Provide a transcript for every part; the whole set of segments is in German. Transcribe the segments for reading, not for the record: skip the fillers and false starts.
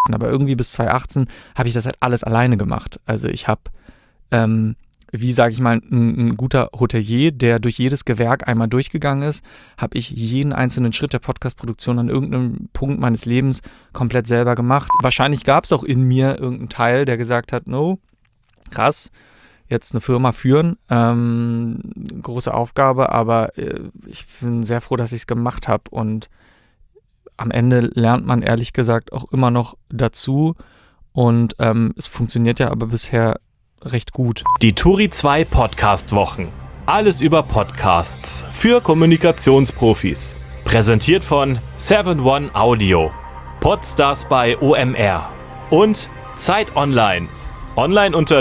Aber irgendwie bis 2018 habe ich das halt alles alleine gemacht. Also ich habe, wie sage ich mal, ein guter Hotelier, der durch jedes Gewerk einmal durchgegangen ist, habe ich jeden einzelnen Schritt der Podcast-Produktion an irgendeinem Punkt meines Lebens komplett selber gemacht. Wahrscheinlich gab es auch in mir irgendeinen Teil, der gesagt hat, no, krass, jetzt eine Firma führen, große Aufgabe, aber ich bin sehr froh, dass ich es gemacht habe und am Ende lernt man ehrlich gesagt auch immer noch dazu und es funktioniert ja aber bisher recht gut. Die Turi 2 Podcast-Wochen. Alles über Podcasts für Kommunikationsprofis. Präsentiert von 7-One Audio, Podstars bei OMR und Zeit Online. Online unter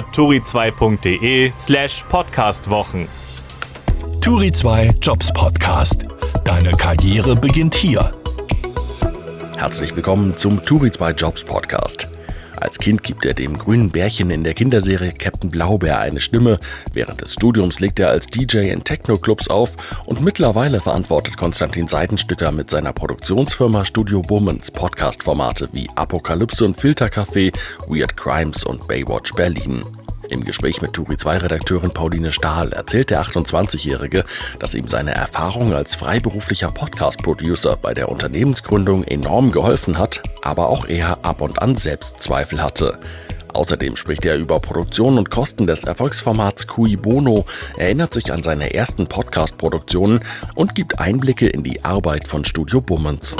turi2.de/podcastwochen. Turi 2 Jobs Podcast. Deine Karriere beginnt hier. Herzlich willkommen zum Turi 2 Jobs Podcast. Als Kind gibt er dem grünen Bärchen in der Kinderserie Captain Blaubeer eine Stimme. Während des Studiums legt er als DJ in Techno-Clubs auf und mittlerweile verantwortet Konstantin Seidenstücker mit seiner Produktionsfirma Studio Bummens Podcast-Formate wie Apokalypse und Filtercafé, Weird Crimes und Baywatch Berlin. Im Gespräch mit Turi 2-Redakteurin Pauline Stahl erzählt der 28-Jährige, dass ihm seine Erfahrung als freiberuflicher Podcast-Producer bei der Unternehmensgründung enorm geholfen hat, aber auch er ab und an Selbstzweifel hatte. Außerdem spricht er über Produktion und Kosten des Erfolgsformats Cui Bono, erinnert sich an seine ersten Podcast-Produktionen und gibt Einblicke in die Arbeit von Studio Bummens.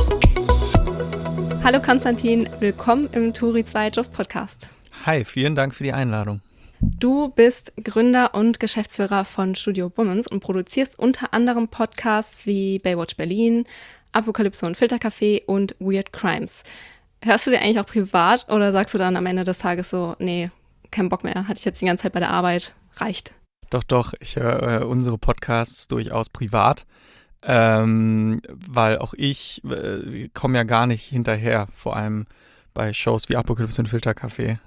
Hallo Konstantin, willkommen im Turi 2 Jobs Podcast. Hi, vielen Dank für die Einladung. Du bist Gründer und Geschäftsführer von Studio Bummens und produzierst unter anderem Podcasts wie Baywatch Berlin, Apokalypse und Filtercafé und Weird Crimes. Hörst du dir eigentlich auch privat oder sagst du dann am Ende des Tages so, nee, kein Bock mehr, hatte ich jetzt die ganze Zeit bei der Arbeit, reicht? Doch, ich höre unsere Podcasts durchaus privat, weil auch ich komme ja gar nicht hinterher, vor allem bei Shows wie Apokalypse und Filtercafé.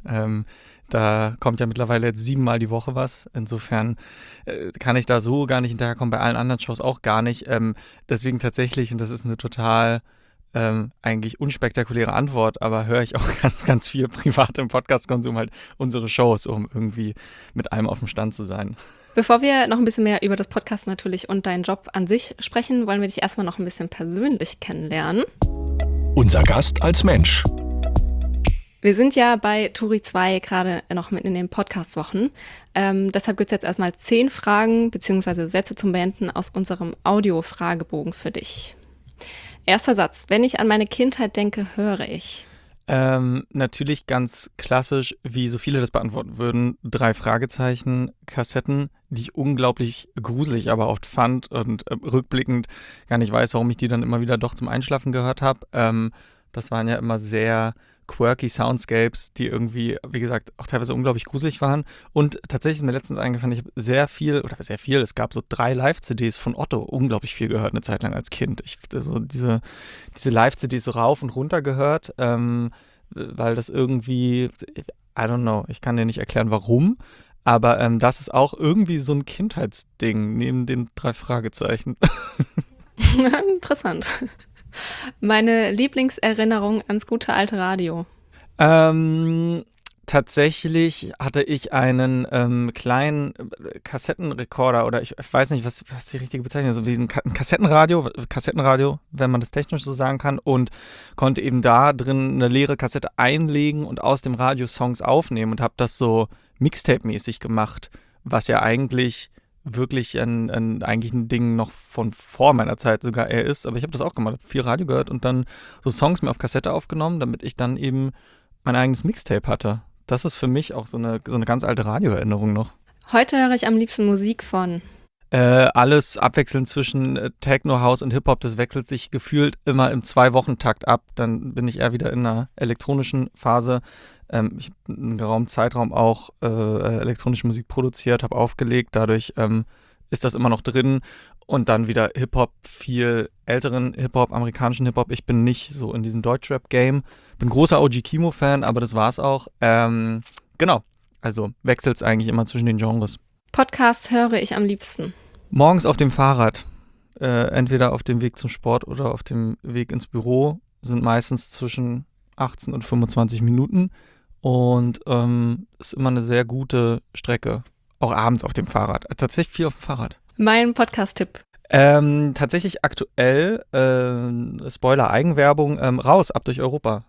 Da kommt ja mittlerweile jetzt 7-mal die Woche was. Insofern kann ich da so gar nicht hinterherkommen, bei allen anderen Shows auch gar nicht. Deswegen tatsächlich, und das ist eine total eigentlich unspektakuläre Antwort, aber höre ich auch ganz, ganz viel privat im Podcast-Konsum halt unsere Shows, um irgendwie mit allem auf dem Stand zu sein. Bevor wir noch ein bisschen mehr über das Podcast natürlich und deinen Job an sich sprechen, wollen wir dich erstmal noch ein bisschen persönlich kennenlernen. Unser Gast als Mensch. Wir sind ja bei Turi 2 gerade noch mitten in den Podcast-Wochen. Deshalb gibt es jetzt erstmal 10 Fragen bzw. Sätze zum Beenden aus unserem Audio-Fragebogen für dich. Erster Satz. Wenn ich an meine Kindheit denke, höre ich. Natürlich ganz klassisch, wie so viele das beantworten würden, 3 Fragezeichen, Kassetten, die ich unglaublich gruselig aber oft fand und rückblickend gar nicht weiß, warum ich die dann immer wieder doch zum Einschlafen gehört habe. Das waren ja immer sehr quirky Soundscapes, die irgendwie, wie gesagt, auch teilweise unglaublich gruselig waren. Und tatsächlich ist mir letztens eingefallen, ich habe sehr viel, es gab so 3 Live-CDs von Otto, unglaublich viel gehört eine Zeit lang als Kind. Ich so diese Live-CDs so rauf und runter gehört, weil das irgendwie, I don't know, ich kann dir nicht erklären, warum, aber das ist auch irgendwie so ein Kindheitsding, neben den 3 Fragezeichen. Interessant. Meine Lieblingserinnerung ans gute alte Radio. Tatsächlich hatte ich einen kleinen Kassettenrekorder oder ich weiß nicht, was die richtige Bezeichnung ist, so wie ein Kassettenradio, wenn man das technisch so sagen kann, und konnte eben da drin eine leere Kassette einlegen und aus dem Radio Songs aufnehmen und habe das so Mixtape-mäßig gemacht, was ja eigentlich wirklich eigentlich ein Ding noch von vor meiner Zeit sogar eher ist, aber ich habe das auch gemacht, habe viel Radio gehört und dann so Songs mir auf Kassette aufgenommen, damit ich dann eben mein eigenes Mixtape hatte. Das ist für mich auch so eine ganz alte Radioerinnerung noch. Heute höre ich am liebsten Musik von? Alles abwechselnd zwischen Techno, House und Hip-Hop, das wechselt sich gefühlt immer im 2-Wochen-Takt ab, dann bin ich eher wieder in einer elektronischen Phase. Ich habe einen geraumen Zeitraum auch elektronische Musik produziert, habe aufgelegt, dadurch ist das immer noch drin und dann wieder Hip-Hop, viel älteren Hip-Hop, amerikanischen Hip-Hop. Ich bin nicht so in diesem Deutschrap-Game, bin großer OG Kimo-Fan, aber das war's auch. Genau, also wechselt es eigentlich immer zwischen den Genres. Podcasts höre ich am liebsten? Morgens auf dem Fahrrad, entweder auf dem Weg zum Sport oder auf dem Weg ins Büro, sind meistens zwischen 18 und 25 Minuten und ist immer eine sehr gute Strecke. Auch abends auf dem Fahrrad. Tatsächlich viel auf dem Fahrrad. Mein Podcast-Tipp. Tatsächlich aktuell, Spoiler, Eigenwerbung, raus, ab durch Europa.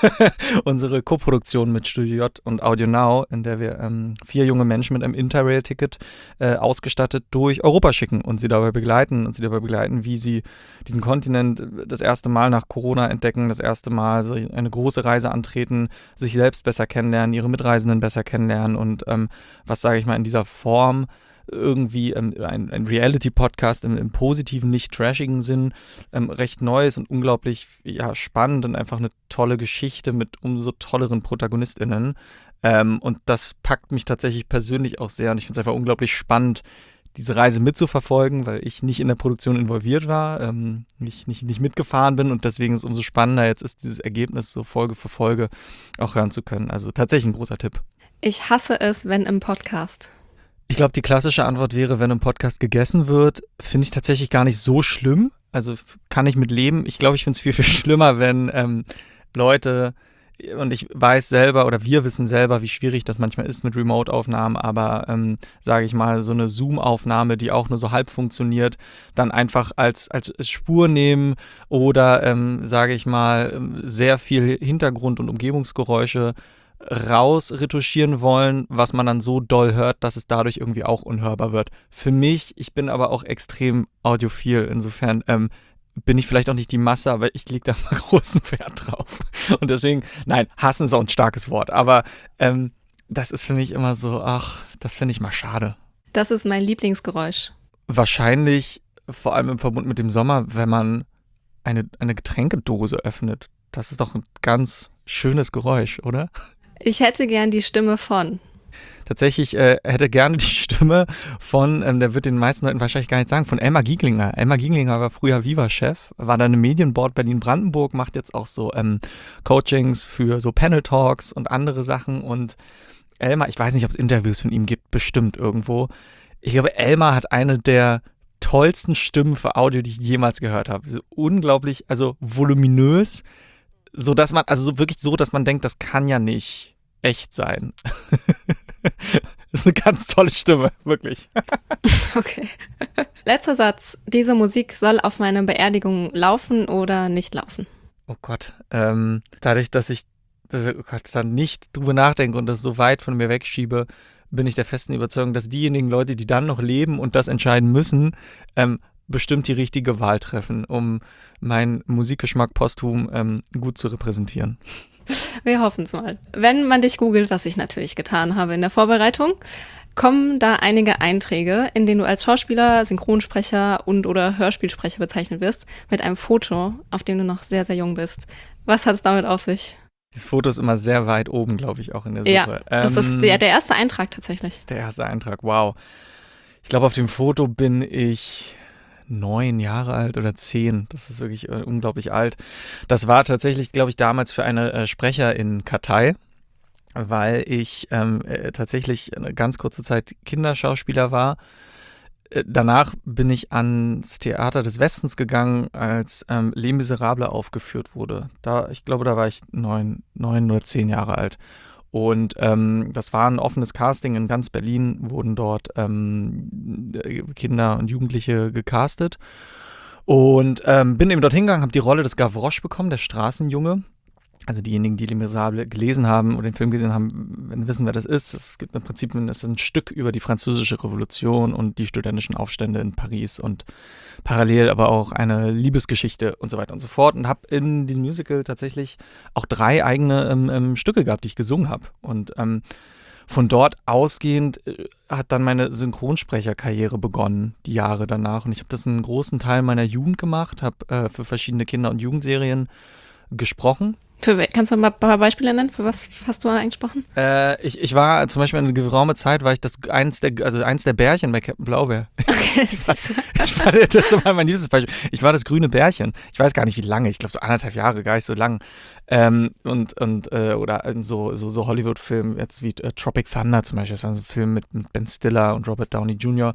Unsere Koproduktion mit Studio J und Audio Now, in der wir 4 junge Menschen mit einem Interrail-Ticket ausgestattet durch Europa schicken und sie dabei begleiten wie sie diesen Kontinent das erste Mal nach Corona entdecken, das erste Mal so eine große Reise antreten, sich selbst besser kennenlernen, ihre Mitreisenden besser kennenlernen und was sage ich mal in dieser Form irgendwie ein Reality-Podcast im positiven, nicht trashigen Sinn, recht Neues und unglaublich spannend und einfach eine tolle Geschichte mit umso tolleren ProtagonistInnen. Und das packt mich tatsächlich persönlich auch sehr und ich finde es einfach unglaublich spannend, diese Reise mitzuverfolgen, weil ich nicht in der Produktion involviert war, nicht mitgefahren bin und deswegen ist es umso spannender jetzt ist dieses Ergebnis so Folge für Folge auch hören zu können. Also tatsächlich ein großer Tipp. Ich hasse es, wenn im Podcast. Ich glaube, die klassische Antwort wäre, wenn im Podcast gegessen wird, finde ich tatsächlich gar nicht so schlimm. Also kann ich mit leben. Ich glaube, ich finde es viel, viel schlimmer, wenn Leute, und ich weiß selber oder wir wissen selber, wie schwierig das manchmal ist mit Remote-Aufnahmen, aber sage ich mal, so eine Zoom-Aufnahme, die auch nur so halb funktioniert, dann einfach als Spur nehmen oder, sage ich mal, sehr viel Hintergrund- und Umgebungsgeräusche rausretuschieren wollen, was man dann so doll hört, dass es dadurch irgendwie auch unhörbar wird. Für mich, ich bin aber auch extrem audiophil, insofern bin ich vielleicht auch nicht die Masse, aber ich lege da mal großen Wert drauf. Und deswegen, nein, hassen ist auch ein starkes Wort, aber das ist für mich immer so, das finde ich mal schade. Das ist mein Lieblingsgeräusch. Wahrscheinlich, vor allem im Verbund mit dem Sommer, wenn man eine Getränkedose öffnet. Das ist doch ein ganz schönes Geräusch, oder? Ich hätte gern die Stimme von. Tatsächlich hätte gerne die Stimme von, der wird den meisten Leuten wahrscheinlich gar nicht sagen, von Elmar Gieglinger. Elmar Gieglinger war früher Viva-Chef, war dann im Medienboard Berlin-Brandenburg, macht jetzt auch so Coachings für so Panel-Talks und andere Sachen. Und Elmar, ich weiß nicht, ob es Interviews von ihm gibt, bestimmt irgendwo. Ich glaube, Elmar hat eine der tollsten Stimmen für Audio, die ich jemals gehört habe. So unglaublich, also voluminös, so dass man, also so wirklich so, dass man denkt, das kann ja nicht echt sein. Das ist eine ganz tolle Stimme, wirklich. Okay. Letzter Satz. Diese Musik soll auf meiner Beerdigung laufen oder nicht laufen? Oh Gott. Dadurch, dass ich dann nicht drüber nachdenke und das so weit von mir wegschiebe, bin ich der festen Überzeugung, dass diejenigen Leute, die dann noch leben und das entscheiden müssen, bestimmt die richtige Wahl treffen, um meinen Musikgeschmack posthum gut zu repräsentieren. Wir hoffen es mal. Wenn man dich googelt, was ich natürlich getan habe in der Vorbereitung, kommen da einige Einträge, in denen du als Schauspieler, Synchronsprecher und oder Hörspielsprecher bezeichnet wirst, mit einem Foto, auf dem du noch sehr, sehr jung bist. Was hat es damit auf sich? Das Foto ist immer sehr weit oben, glaube ich, auch in der Suche. Ja, das ist der erste Eintrag tatsächlich. Das ist der erste Eintrag, wow. Ich glaube, auf dem Foto bin ich 9 Jahre alt oder 10. Das ist wirklich unglaublich alt. Das war tatsächlich, glaube ich, damals für eine Sprecherin-Kartei, weil ich tatsächlich eine ganz kurze Zeit Kinderschauspieler war. Danach bin ich ans Theater des Westens gegangen, als Les Miserables aufgeführt wurde. Ich glaube, da war ich 9 oder 10 Jahre alt. Und das war ein offenes Casting in ganz Berlin, wurden dort Kinder und Jugendliche gecastet. Und bin eben dorthin gegangen, habe die Rolle des Gavroche bekommen, der Straßenjunge. Also diejenigen, die Les Miserables gelesen haben oder den Film gesehen haben, werden wissen, wer das ist. Es gibt im Prinzip ein Stück über die Französische Revolution und die studentischen Aufstände in Paris und parallel aber auch eine Liebesgeschichte und so weiter und so fort. Und habe in diesem Musical tatsächlich auch 3 eigene Stücke gehabt, die ich gesungen habe. Und von dort ausgehend hat dann meine Synchronsprecherkarriere begonnen, die Jahre danach. Und ich habe das einen großen Teil meiner Jugend gemacht, habe für verschiedene Kinder- und Jugendserien gesprochen. Kannst du mal ein paar Beispiele nennen? Für was hast du eingesprochen? Ich war zum Beispiel eine geraume Zeit, war ich eins der Bärchen bei Captain Blaubeer. Okay, das war mein liebstes Beispiel. Ich war das grüne Bärchen. Ich weiß gar nicht, wie lange. Ich glaube, so 1,5 Jahre, gar nicht so lang. Oder in so Hollywood-Filmen jetzt wie Tropic Thunder zum Beispiel, das war so ein Film mit Ben Stiller und Robert Downey Jr.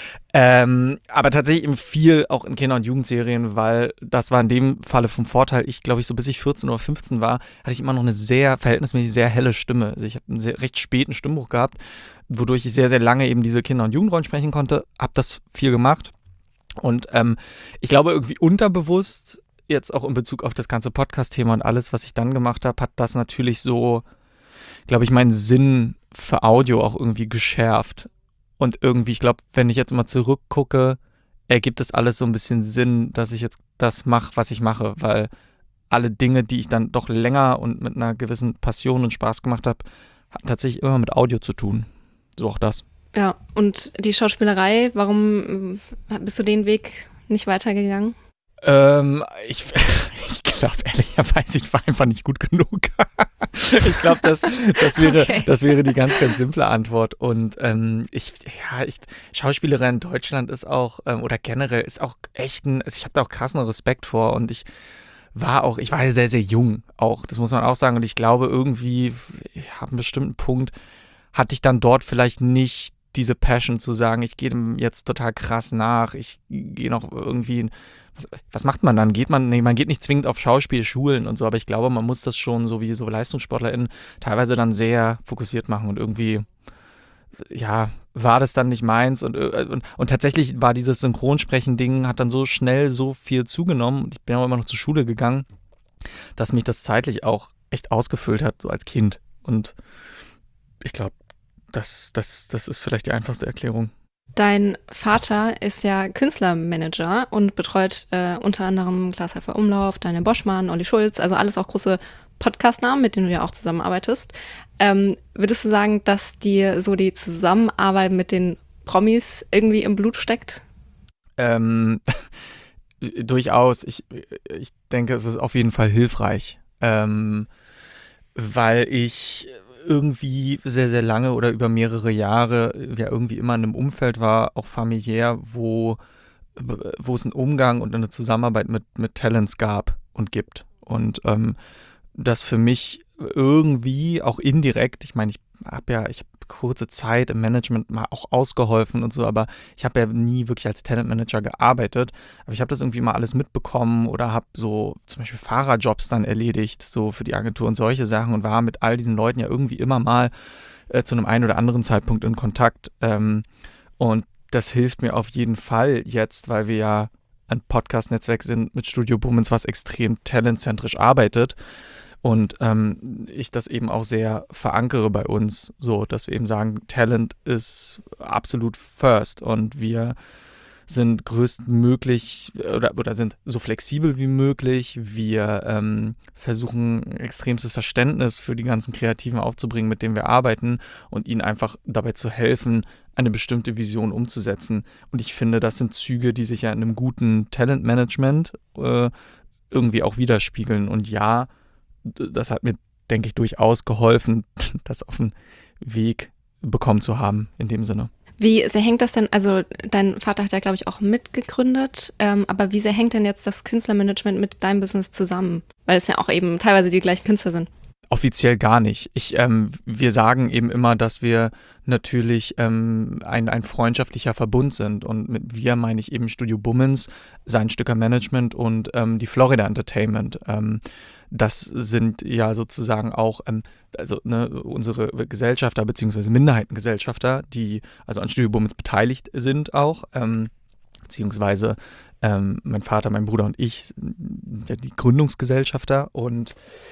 Aber tatsächlich eben viel auch in Kinder- und Jugendserien, weil das war in dem Falle vom Vorteil. Ich glaube, so bis ich 14 oder 15 war, hatte ich immer noch eine verhältnismäßig sehr helle Stimme. Also ich habe einen recht späten Stimmbruch gehabt, wodurch ich sehr, sehr lange eben diese Kinder- und Jugendrollen sprechen konnte. Habe das viel gemacht. Und ich glaube, irgendwie unterbewusst, jetzt auch in Bezug auf das ganze Podcast-Thema und alles, was ich dann gemacht habe, hat das natürlich so, glaube ich, meinen Sinn für Audio auch irgendwie geschärft. Und irgendwie, ich glaube, wenn ich jetzt mal zurückgucke, ergibt das alles so ein bisschen Sinn, dass ich jetzt das mache, was ich mache, weil alle Dinge, die ich dann doch länger und mit einer gewissen Passion und Spaß gemacht habe, hatten tatsächlich immer mit Audio zu tun. So auch das. Ja, und die Schauspielerei, warum bist du den Weg nicht weitergegangen? Ich glaube, ehrlicherweise, ich war einfach nicht gut genug. Ich glaube, das wäre die ganz, ganz simple Antwort. Und Schauspielerei in Deutschland ist auch, oder generell ist auch echt also ich habe da auch krassen Respekt vor und ich war sehr, sehr jung auch, das muss man auch sagen. Und ich glaube, irgendwie, ab einem bestimmten Punkt hatte ich dann dort vielleicht nicht diese Passion zu sagen, ich gehe dem jetzt total krass nach, ich gehe noch irgendwie, was macht man dann? Man geht nicht zwingend auf Schauspielschulen und so, aber ich glaube, man muss das schon so wie so LeistungssportlerInnen teilweise dann sehr fokussiert machen und irgendwie, ja, war das dann nicht meins und tatsächlich war dieses Synchronsprechen-Ding, hat dann so schnell so viel zugenommen und ich bin auch immer noch zur Schule gegangen, dass mich das zeitlich auch echt ausgefüllt hat, so als Kind. Und ich glaube, das ist vielleicht die einfachste Erklärung. Dein Vater ist ja Künstlermanager und betreut unter anderem Klaas Häufer Umlauf, Daniel Boschmann, Olli Schulz, also alles auch große Podcast-Namen, mit denen du ja auch zusammenarbeitest. Würdest du sagen, dass dir so die Zusammenarbeit mit den Promis irgendwie im Blut steckt? Durchaus. Ich denke, es ist auf jeden Fall hilfreich, weil ich irgendwie sehr, sehr lange oder über mehrere Jahre ja irgendwie immer in einem Umfeld war, auch familiär, wo es einen Umgang und eine Zusammenarbeit mit Talents gab und gibt. Und das für mich irgendwie auch indirekt, ich meine, ich habe kurze Zeit im Management mal auch ausgeholfen und so, aber ich habe ja nie wirklich als Talentmanager gearbeitet, aber ich habe das irgendwie mal alles mitbekommen oder habe so zum Beispiel Fahrerjobs dann erledigt, so für die Agentur und solche Sachen und war mit all diesen Leuten ja irgendwie immer mal zu einem einen oder anderen Zeitpunkt in Kontakt und das hilft mir auf jeden Fall jetzt, weil wir ja ein Podcast-Netzwerk sind mit Studio Bummens, was extrem talentzentrisch arbeitet. Und ich das eben auch sehr verankere bei uns, so dass wir eben sagen, Talent ist absolut first und wir sind größtmöglich oder sind so flexibel wie möglich. Wir versuchen extremstes Verständnis für die ganzen Kreativen aufzubringen, mit denen wir arbeiten und ihnen einfach dabei zu helfen, eine bestimmte Vision umzusetzen. Und ich finde, das sind Züge, die sich ja in einem guten Talentmanagement irgendwie auch widerspiegeln. Und ja, das hat mir, denke ich, durchaus geholfen, das auf den Weg bekommen zu haben, in dem Sinne. Wie sehr hängt das denn, also dein Vater hat ja, glaube ich, auch mitgegründet, aber wie sehr hängt denn jetzt das Künstlermanagement mit deinem Business zusammen? Weil es ja auch eben teilweise die gleichen Künstler sind. Offiziell gar nicht. Wir sagen eben immer, dass wir natürlich ein freundschaftlicher Verbund sind. Und mit wir meine ich eben Studio Bummens, sein Stücker Management und die Florida Entertainment. Das sind ja sozusagen auch unsere Gesellschafter bzw. Minderheitengesellschafter, die also an Studio Bummens beteiligt sind auch, beziehungsweise mein Vater, mein Bruder und ich sind ja die Gründungsgesellschafter und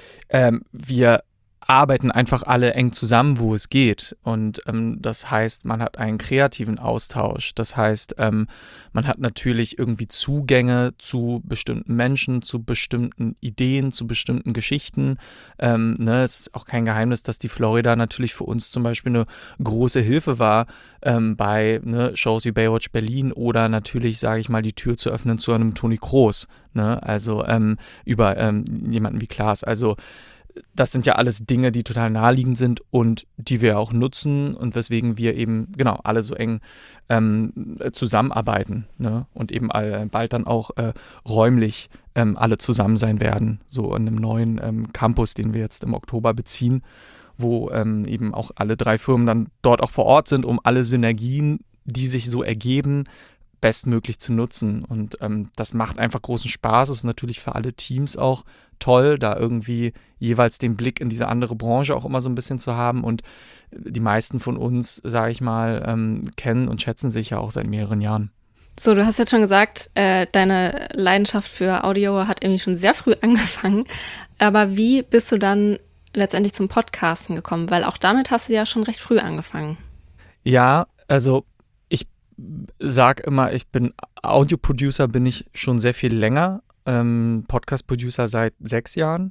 wir arbeiten einfach alle eng zusammen, wo es geht. Und das heißt, man hat einen kreativen Austausch. Das heißt, man hat natürlich irgendwie Zugänge zu bestimmten Menschen, zu bestimmten Ideen, zu bestimmten Geschichten. Es ist auch kein Geheimnis, dass die Florida natürlich für uns zum Beispiel eine große Hilfe war, bei Shows wie Baywatch Berlin oder natürlich, sage ich mal, die Tür zu öffnen zu einem Toni Kroos. Also über jemanden wie Klaas. Also das sind ja alles Dinge, die total naheliegend sind und die wir auch nutzen und weswegen wir eben, genau, alle so eng zusammenarbeiten, ne? Und eben bald dann auch räumlich alle zusammen sein werden, so in einem neuen Campus, den wir jetzt im Oktober beziehen, wo eben auch alle 3 Firmen dann dort auch vor Ort sind, um alle Synergien, die sich so ergeben, bestmöglich zu nutzen. Und das macht einfach großen Spaß. Es ist natürlich für alle Teams auch toll, da irgendwie jeweils den Blick in diese andere Branche auch immer so ein bisschen zu haben. Und die meisten von uns, sage ich mal, kennen und schätzen sich ja auch seit mehreren Jahren. So, du hast jetzt schon gesagt, deine Leidenschaft für Audio hat irgendwie schon sehr früh angefangen. Aber wie bist du dann letztendlich zum Podcasten gekommen? Weil auch damit hast du ja schon recht früh angefangen. Ja, also ich sage immer, ich bin Audio-Producer, bin ich schon sehr viel länger. Podcast-Producer seit 6 Jahren.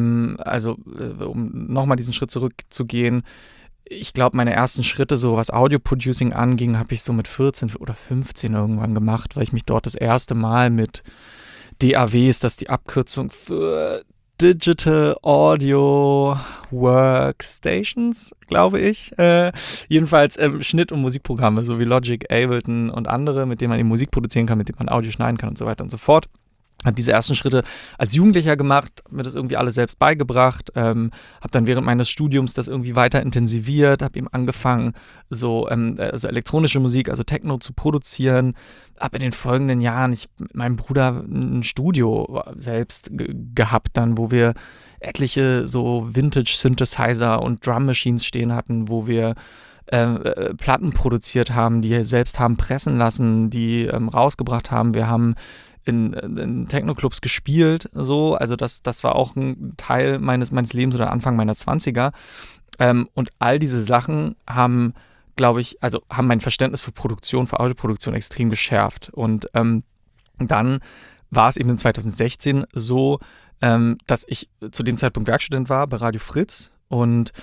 Um nochmal diesen Schritt zurückzugehen, ich glaube, meine ersten Schritte, so was Audio-Producing anging, habe ich so mit 14 oder 15 irgendwann gemacht, weil ich mich dort das erste Mal mit DAWs, das ist die Abkürzung für Digital Audio Workstations, glaube ich. Jedenfalls Schnitt- und Musikprogramme, so wie Logic, Ableton und andere, mit denen man eben Musik produzieren kann, mit denen man Audio schneiden kann und so weiter und so fort. Habe diese ersten Schritte als Jugendlicher gemacht, mir das irgendwie alles selbst beigebracht, habe dann während meines Studiums das irgendwie weiter intensiviert, habe eben angefangen, so elektronische Musik, also Techno zu produzieren, habe in den folgenden Jahren mit meinem Bruder ein Studio selbst gehabt dann, wo wir etliche so Vintage-Synthesizer und Drum-Machines stehen hatten, wo wir Platten produziert haben, die wir selbst haben pressen lassen, die rausgebracht haben. Wir haben in Techno-Clubs gespielt, so, also das war auch ein Teil meines Lebens oder Anfang meiner 20er. Und all diese Sachen haben, glaube ich, haben mein Verständnis für Produktion, für Audioproduktion extrem geschärft. Und dann war es eben in 2016 so, dass ich zu dem Zeitpunkt Werkstudent war bei Radio Fritz und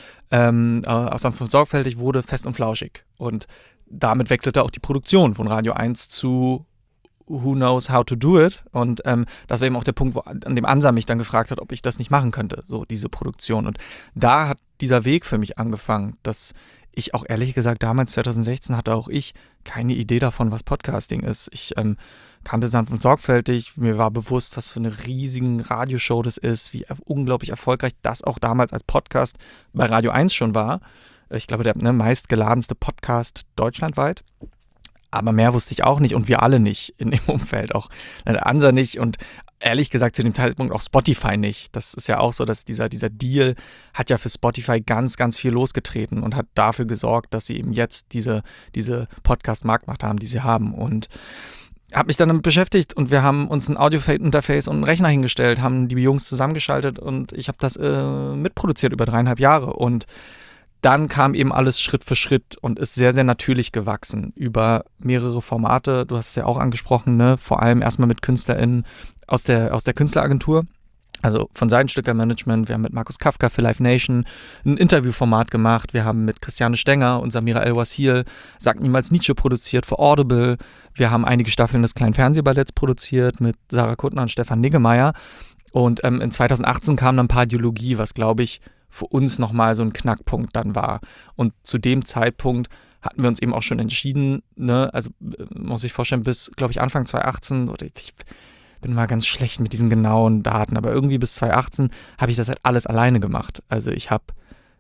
aus Sanft sorgfältig wurde Fest und Flauschig. Und damit wechselte auch die Produktion von Radio 1 zu Who Knows How to Do It. Und das war eben auch der Punkt, an dem Ansa mich dann gefragt hat, ob ich das nicht machen könnte, so diese Produktion. Und da hat dieser Weg für mich angefangen, dass ich auch ehrlich gesagt damals, 2016, hatte auch ich keine Idee davon, was Podcasting ist. Ich kannte Sanft und sorgfältig, mir war bewusst, was für eine riesige Radioshow das ist, wie unglaublich erfolgreich das auch damals als Podcast bei Radio 1 schon war. Ich glaube, der meistgeladenste Podcast deutschlandweit. Aber mehr wusste ich auch nicht und wir alle nicht in dem Umfeld, auch der Ansa nicht und ehrlich gesagt zu dem Zeitpunkt auch Spotify nicht. Das ist ja auch so, dass dieser Deal hat ja für Spotify ganz, ganz viel losgetreten und hat dafür gesorgt, dass sie eben jetzt diese Podcast-Marktmacht haben, die sie haben. Und habe mich dann damit beschäftigt und wir haben uns ein Audio-Interface und einen Rechner hingestellt, haben die Jungs zusammengeschaltet und ich habe das mitproduziert über 3,5 Jahre und dann kam eben alles Schritt für Schritt und ist sehr, sehr natürlich gewachsen über mehrere Formate. Du hast es ja auch angesprochen, ne? Vor allem erstmal mit KünstlerInnen aus der Künstleragentur, also von Seidenstücker Management. Wir haben mit Markus Kafka für Live Nation ein Interviewformat gemacht. Wir haben mit Christiane Stenger und Samira El-Wasil Sag niemals Nietzsche produziert für Audible. Wir haben einige Staffeln des Kleinen Fernsehballetts produziert mit Sarah Kuttner und Stefan Niggemeier. Und in 2018 kam dann Pardiologie, was, glaube ich, für uns nochmal so ein Knackpunkt dann war. Und zu dem Zeitpunkt hatten wir uns eben auch schon entschieden, ne, also muss ich vorstellen, bis, glaube ich, Anfang 2018, oder ich bin mal ganz schlecht mit diesen genauen Daten, aber irgendwie bis 2018 habe ich das halt alles alleine gemacht. Also ich habe,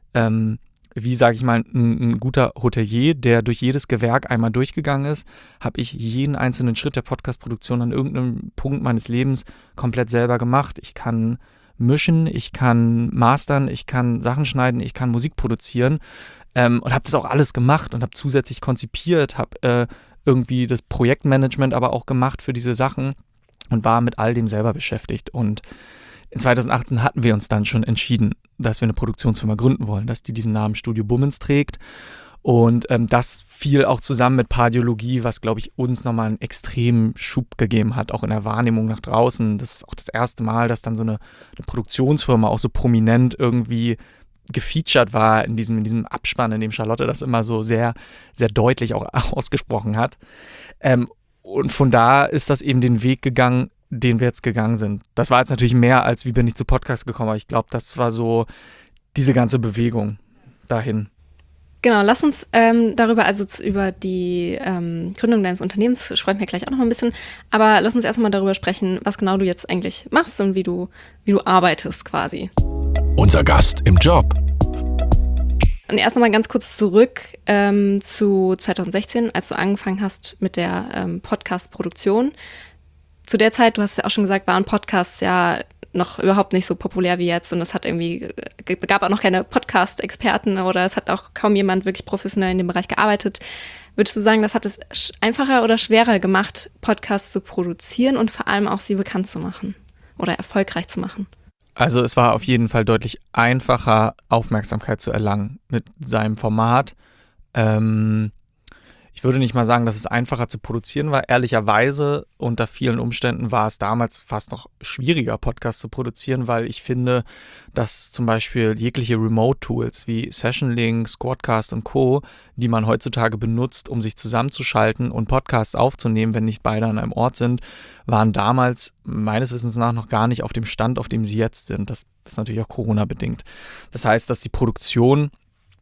wie sage ich mal, ein guter Hotelier, der durch jedes Gewerk einmal durchgegangen ist, habe ich jeden einzelnen Schritt der Podcast-Produktion an irgendeinem Punkt meines Lebens komplett selber gemacht. Ich kann mischen, ich kann mastern, ich kann Sachen schneiden, ich kann Musik produzieren und habe das auch alles gemacht und habe zusätzlich konzipiert, habe irgendwie das Projektmanagement aber auch gemacht für diese Sachen und war mit all dem selber beschäftigt. Und in 2018 hatten wir uns dann schon entschieden, dass wir eine Produktionsfirma gründen wollen, dass die diesen Namen Studio Bummens trägt. Und das fiel auch zusammen mit Pardiologie, was, glaube ich, uns nochmal einen extremen Schub gegeben hat, auch in der Wahrnehmung nach draußen. Das ist auch das erste Mal, dass dann so eine Produktionsfirma auch so prominent irgendwie gefeatured war in diesem Abspann, in dem Charlotte das immer so sehr, sehr deutlich auch ausgesprochen hat. Und von da ist das eben den Weg gegangen, den wir jetzt gegangen sind. Das war jetzt natürlich mehr als wie bin ich zu Podcast gekommen, aber ich glaube, das war so diese ganze Bewegung dahin. Genau, lass uns darüber, also über die Gründung deines Unternehmens sprechen wir gleich auch noch mal ein bisschen, aber lass uns erstmal darüber sprechen, was genau du jetzt eigentlich machst und wie du arbeitest quasi. Unser Gast im Job. Und erst noch mal ganz kurz zurück zu 2016, als du angefangen hast mit der Podcast-Produktion. Zu der Zeit, du hast ja auch schon gesagt, waren Podcasts ja noch überhaupt nicht so populär wie jetzt und es hat gab auch noch keine Podcast-Experten oder es hat auch kaum jemand wirklich professionell in dem Bereich gearbeitet. Würdest du sagen, das hat es einfacher oder schwerer gemacht, Podcasts zu produzieren und vor allem auch sie bekannt zu machen oder erfolgreich zu machen? Also es war auf jeden Fall deutlich einfacher, Aufmerksamkeit zu erlangen mit seinem Format. Ich würde nicht mal sagen, dass es einfacher zu produzieren war. Ehrlicherweise, unter vielen Umständen war es damals fast noch schwieriger, Podcasts zu produzieren, weil ich finde, dass zum Beispiel jegliche Remote-Tools wie Session-Link, Squadcast und Co., die man heutzutage benutzt, um sich zusammenzuschalten und Podcasts aufzunehmen, wenn nicht beide an einem Ort sind, waren damals meines Wissens nach noch gar nicht auf dem Stand, auf dem sie jetzt sind. Das ist natürlich auch Corona-bedingt. Das heißt, dass die Produktion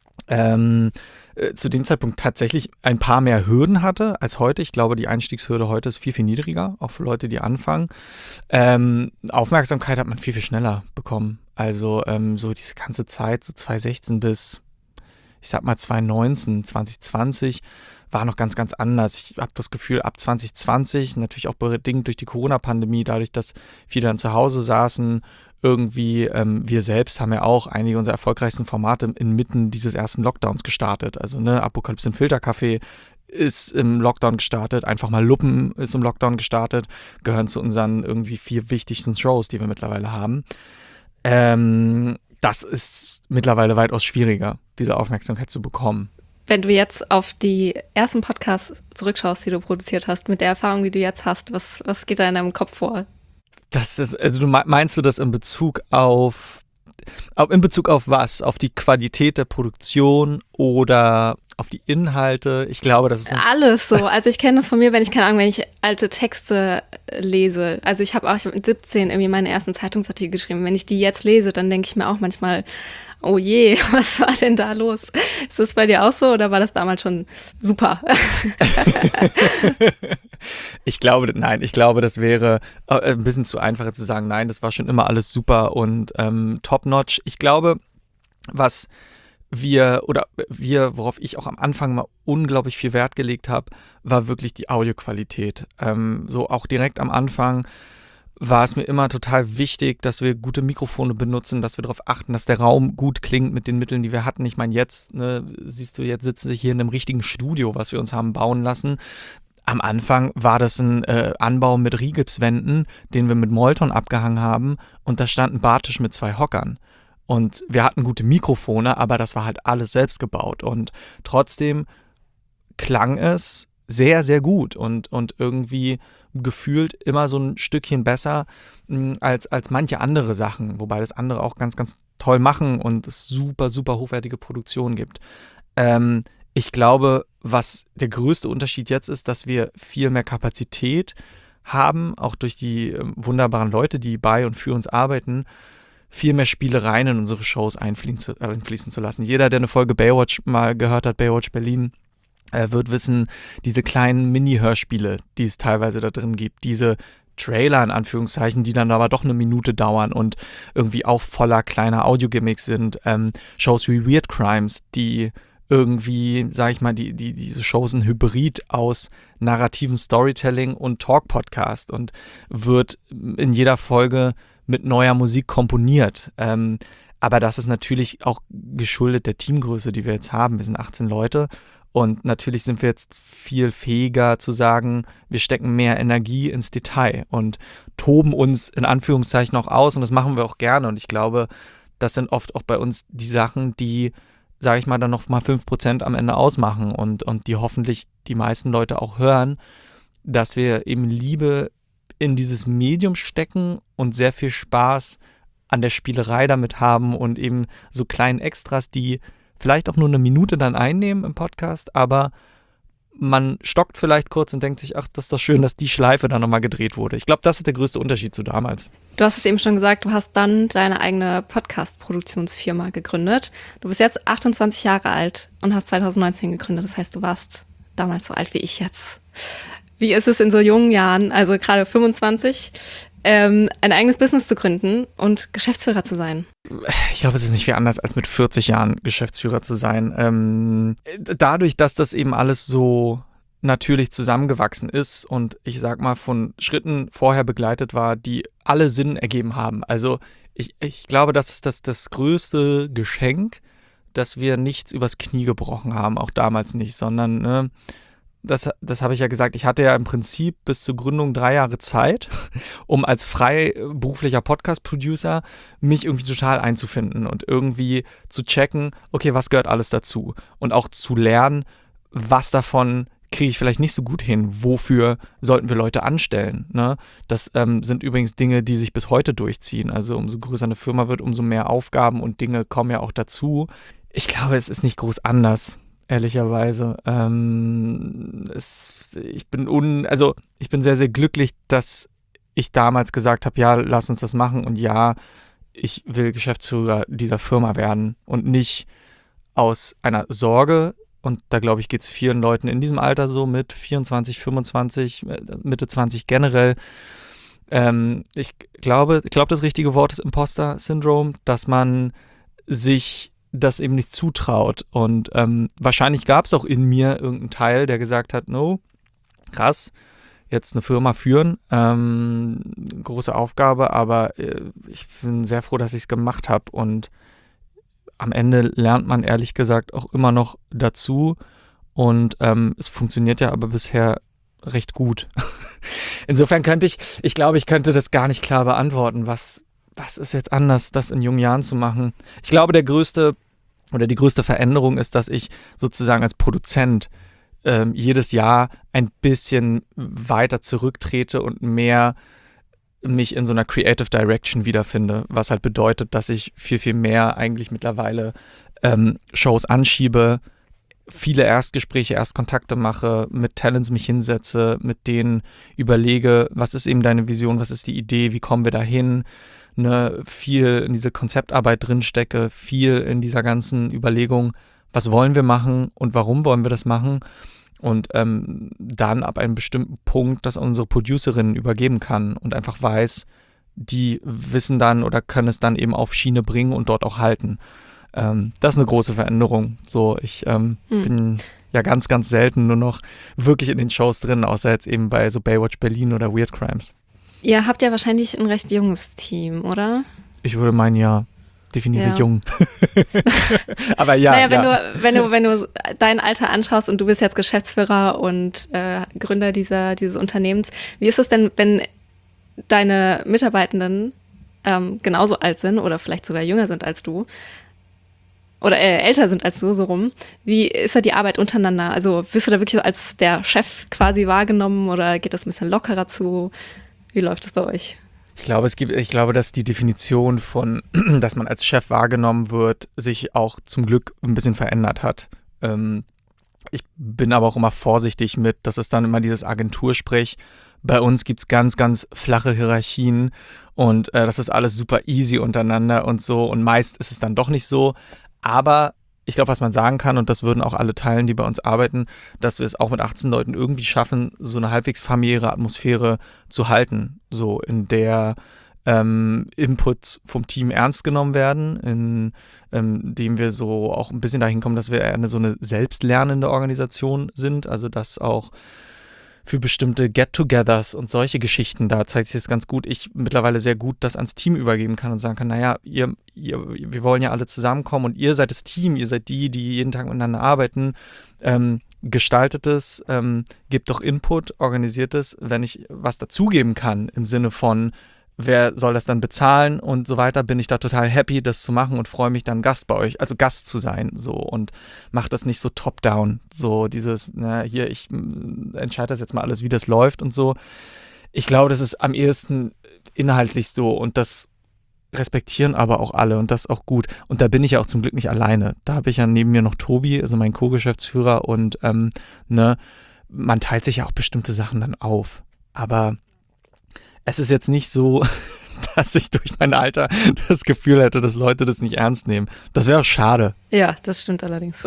zu dem Zeitpunkt tatsächlich ein paar mehr Hürden hatte als heute. Ich glaube, die Einstiegshürde heute ist viel, viel niedriger, auch für Leute, die anfangen. Aufmerksamkeit hat man viel, viel schneller bekommen. Also so diese ganze Zeit, so 2016 bis, ich sag mal 2019, 2020, war noch ganz, ganz anders. Ich habe das Gefühl, ab 2020, natürlich auch bedingt durch die Corona-Pandemie, dadurch, dass viele dann zu Hause saßen, irgendwie, wir selbst haben ja auch einige unserer erfolgreichsten Formate inmitten dieses ersten Lockdowns gestartet. Also Apokalypse und Filterkaffee ist im Lockdown gestartet, einfach mal Luppen ist im Lockdown gestartet, gehören zu unseren irgendwie 4 wichtigsten Shows, die wir mittlerweile haben. Das ist mittlerweile weitaus schwieriger, diese Aufmerksamkeit zu bekommen. Wenn du jetzt auf die ersten Podcasts zurückschaust, die du produziert hast, mit der Erfahrung, die du jetzt hast, was geht da in deinem Kopf vor? Das ist, also meinst du das in Bezug auf was? Auf die Qualität der Produktion oder auf die Inhalte? Ich glaube, das ist alles so. Also ich kenne das von mir, wenn ich alte Texte lese. Also ich habe mit 17 irgendwie meine ersten Zeitungsartikel geschrieben. Wenn ich die jetzt lese, dann denke ich mir auch manchmal, oh je, was war denn da los? Ist das bei dir auch so oder war das damals schon super? Ich glaube, das wäre ein bisschen zu einfach zu sagen, nein, das war schon immer alles super und top-notch. Ich glaube, worauf ich auch am Anfang mal unglaublich viel Wert gelegt habe, war wirklich die Audioqualität. So auch direkt am Anfang war es mir immer total wichtig, dass wir gute Mikrofone benutzen, dass wir darauf achten, dass der Raum gut klingt mit den Mitteln, die wir hatten. Ich meine, jetzt, siehst du, jetzt sitzen wir hier in einem richtigen Studio, was wir uns haben bauen lassen. Am Anfang war das ein Anbau mit Rigipswänden, den wir mit Molton abgehangen haben und da stand ein Bartisch mit 2 Hockern. Und wir hatten gute Mikrofone, aber das war halt alles selbst gebaut und trotzdem klang es sehr, sehr gut und irgendwie gefühlt immer so ein Stückchen besser als manche andere Sachen, wobei das andere auch ganz, ganz toll machen und es super, super hochwertige Produktionen gibt. Ich glaube, was der größte Unterschied jetzt ist, dass wir viel mehr Kapazität haben, auch durch die wunderbaren Leute, die bei und für uns arbeiten, viel mehr Spielereien in unsere Shows einfließen zu lassen. Jeder, der eine Folge Baywatch mal gehört hat, Baywatch Berlin, wird wissen, diese kleinen Mini-Hörspiele, die es teilweise da drin gibt, diese Trailer in Anführungszeichen, die dann aber doch 1 Minute dauern und irgendwie auch voller kleiner Audio-Gimmicks sind. Shows wie Weird Crimes, die irgendwie, sag ich mal, diese Shows sind Hybrid aus narrativem Storytelling und Talk-Podcast und wird in jeder Folge mit neuer Musik komponiert. Aber das ist natürlich auch geschuldet der Teamgröße, die wir jetzt haben. Wir sind 18 Leute. Und natürlich sind wir jetzt viel fähiger zu sagen, wir stecken mehr Energie ins Detail und toben uns in Anführungszeichen auch aus und das machen wir auch gerne. Und ich glaube, das sind oft auch bei uns die Sachen, die, sage ich mal, dann noch mal 5% am Ende ausmachen und die hoffentlich die meisten Leute auch hören, dass wir eben Liebe in dieses Medium stecken und sehr viel Spaß an der Spielerei damit haben und eben so kleinen Extras, die vielleicht auch nur 1 Minute dann einnehmen im Podcast, aber man stockt vielleicht kurz und denkt sich, ach, das ist doch schön, dass die Schleife dann nochmal gedreht wurde. Ich glaube, das ist der größte Unterschied zu damals. Du hast es eben schon gesagt, du hast dann deine eigene Podcast-Produktionsfirma gegründet. Du bist jetzt 28 Jahre alt und hast 2019 gegründet. Das heißt, du warst damals so alt wie ich jetzt. Wie ist es in so jungen Jahren, also gerade 25, ein eigenes Business zu gründen und Geschäftsführer zu sein? Ich glaube, es ist nicht viel anders, als mit 40 Jahren Geschäftsführer zu sein. Dadurch, dass das eben alles so natürlich zusammengewachsen ist und ich sag mal von Schritten vorher begleitet war, die alle Sinn ergeben haben. Also ich glaube, das ist das größte Geschenk, dass wir nichts übers Knie gebrochen haben, auch damals nicht, sondern ne, das habe ich ja gesagt, ich hatte ja im Prinzip bis zur Gründung 3 Jahre Zeit, um als freiberuflicher Podcast-Producer mich irgendwie total einzufinden und irgendwie zu checken, okay, was gehört alles dazu? Und auch zu lernen, was davon kriege ich vielleicht nicht so gut hin, wofür sollten wir Leute anstellen. Ne? Das sind übrigens Dinge, die sich bis heute durchziehen. Also umso größer eine Firma wird, umso mehr Aufgaben und Dinge kommen ja auch dazu. Ich glaube, es ist nicht groß anders. Ehrlicherweise. Ich bin sehr, sehr glücklich, dass ich damals gesagt habe, ja, lass uns das machen und ja, ich will Geschäftsführer dieser Firma werden und nicht aus einer Sorge, und da glaube ich, geht es vielen Leuten in diesem Alter so mit 24, 25, Mitte 20 generell. Ich glaube, das richtige Wort ist Imposter-Syndrom, dass man sich das eben nicht zutraut. Und wahrscheinlich gab es auch in mir irgendeinen Teil, der gesagt hat, no, krass, jetzt eine Firma führen, große Aufgabe, aber ich bin sehr froh, dass ich es gemacht habe. Und am Ende lernt man ehrlich gesagt auch immer noch dazu. Und es funktioniert ja aber bisher recht gut. Insofern könnte ich glaube, ich könnte das gar nicht klar beantworten, was ist jetzt anders, das in jungen Jahren zu machen? Ich glaube, die größte Veränderung ist, dass ich sozusagen als Produzent jedes Jahr ein bisschen weiter zurücktrete und mehr mich in so einer Creative Direction wiederfinde, was halt bedeutet, dass ich viel, viel mehr eigentlich mittlerweile Shows anschiebe, viele Erstgespräche, Erstkontakte mache, mit Talents mich hinsetze, mit denen überlege, was ist eben deine Vision, was ist die Idee, wie kommen wir dahin, ne, viel in diese Konzeptarbeit drinstecke, viel in dieser ganzen Überlegung, was wollen wir machen und warum wollen wir das machen und dann ab einem bestimmten Punkt das unsere Producerin übergeben kann und einfach weiß, die wissen dann oder können es dann eben auf Schiene bringen und dort auch halten. Das ist eine große Veränderung. So, ich bin ja ganz, ganz selten nur noch wirklich in den Shows drin, außer jetzt eben bei so Baywatch Berlin oder Weird Crimes. Ihr habt ja wahrscheinlich ein recht junges Team, oder? Ich würde meinen, ja, definiere jung. Aber ja. Naja, wenn du dein Alter anschaust und du bist jetzt Geschäftsführer und Gründer dieses Unternehmens, wie ist es denn, wenn deine Mitarbeitenden genauso alt sind oder vielleicht sogar jünger sind als du? Oder älter sind als du, so rum. Wie ist da die Arbeit untereinander? Also wirst du da wirklich so als der Chef quasi wahrgenommen oder geht das ein bisschen lockerer zu? Wie läuft das bei euch? Ich glaube, dass die Definition von, dass man als Chef wahrgenommen wird, sich auch zum Glück ein bisschen verändert hat. Ich bin aber auch immer vorsichtig mit, dass es dann immer dieses Agentursprech. Bei uns gibt es ganz, ganz flache Hierarchien und das ist alles super easy untereinander und so. Und meist ist es dann doch nicht so. Aber ich glaube, was man sagen kann, und das würden auch alle teilen, die bei uns arbeiten, dass wir es auch mit 18 Leuten irgendwie schaffen, so eine halbwegs familiäre Atmosphäre zu halten. So in der Inputs vom Team ernst genommen werden, indem wir so auch ein bisschen dahin kommen, dass wir so eine selbstlernende Organisation sind. Also dass auch für bestimmte Get-togethers und solche Geschichten, da zeigt sich es ganz gut, ich mittlerweile sehr gut das ans Team übergeben kann und sagen kann, naja, wir wollen ja alle zusammenkommen und ihr seid das Team, ihr seid die jeden Tag miteinander arbeiten, gestaltet es, gebt doch Input, organisiert es, wenn ich was dazugeben kann im Sinne von, wer soll das dann bezahlen und so weiter, bin ich da total happy, das zu machen und freue mich dann Gast bei euch, also Gast zu sein, so, und mache das nicht so top-down, so dieses, hier, ich entscheide das jetzt mal alles, wie das läuft und so. Ich glaube, das ist am ehesten inhaltlich so und das respektieren aber auch alle und das ist auch gut. Und da bin ich ja auch zum Glück nicht alleine. Da habe ich ja neben mir noch Tobi, also mein Co-Geschäftsführer und man teilt sich ja auch bestimmte Sachen dann auf. Aber es ist jetzt nicht so, dass ich durch mein Alter das Gefühl hätte, dass Leute das nicht ernst nehmen. Das wäre auch schade. Ja, das stimmt allerdings.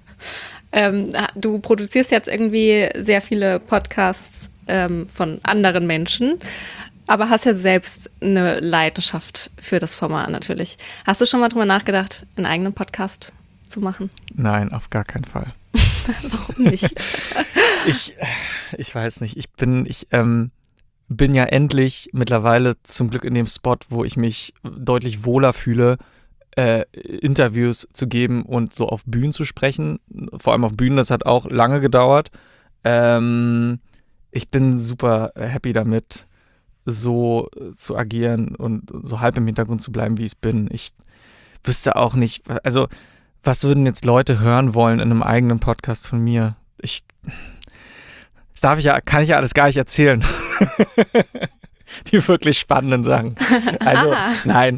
Du produzierst jetzt irgendwie sehr viele Podcasts von anderen Menschen, aber hast ja selbst eine Leidenschaft für das Format natürlich. Hast du schon mal drüber nachgedacht, einen eigenen Podcast zu machen? Nein, auf gar keinen Fall. Warum nicht? Ich weiß nicht. Ich bin ja endlich mittlerweile zum Glück in dem Spot, wo ich mich deutlich wohler fühle, Interviews zu geben und so auf Bühnen zu sprechen. Vor allem auf Bühnen, das hat auch lange gedauert. Ich bin super happy damit, so zu agieren und so halb im Hintergrund zu bleiben, wie ich es bin. Ich wüsste auch nicht, also was würden jetzt Leute hören wollen in einem eigenen Podcast von mir? Kann ich ja alles gar nicht erzählen. Die wirklich spannenden Sachen. Also, nein,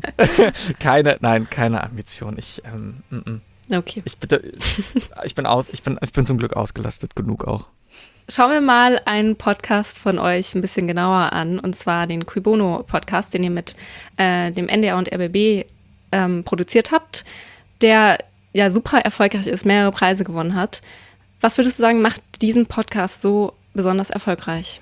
keine Ambition. Okay. Ich bin zum Glück ausgelastet genug auch. Schauen wir mal einen Podcast von euch ein bisschen genauer an, und zwar den Cui Bono Podcast, den ihr mit dem NDR und RBB produziert habt, der ja super erfolgreich ist, mehrere Preise gewonnen hat. Was würdest du sagen, macht diesen Podcast so besonders erfolgreich?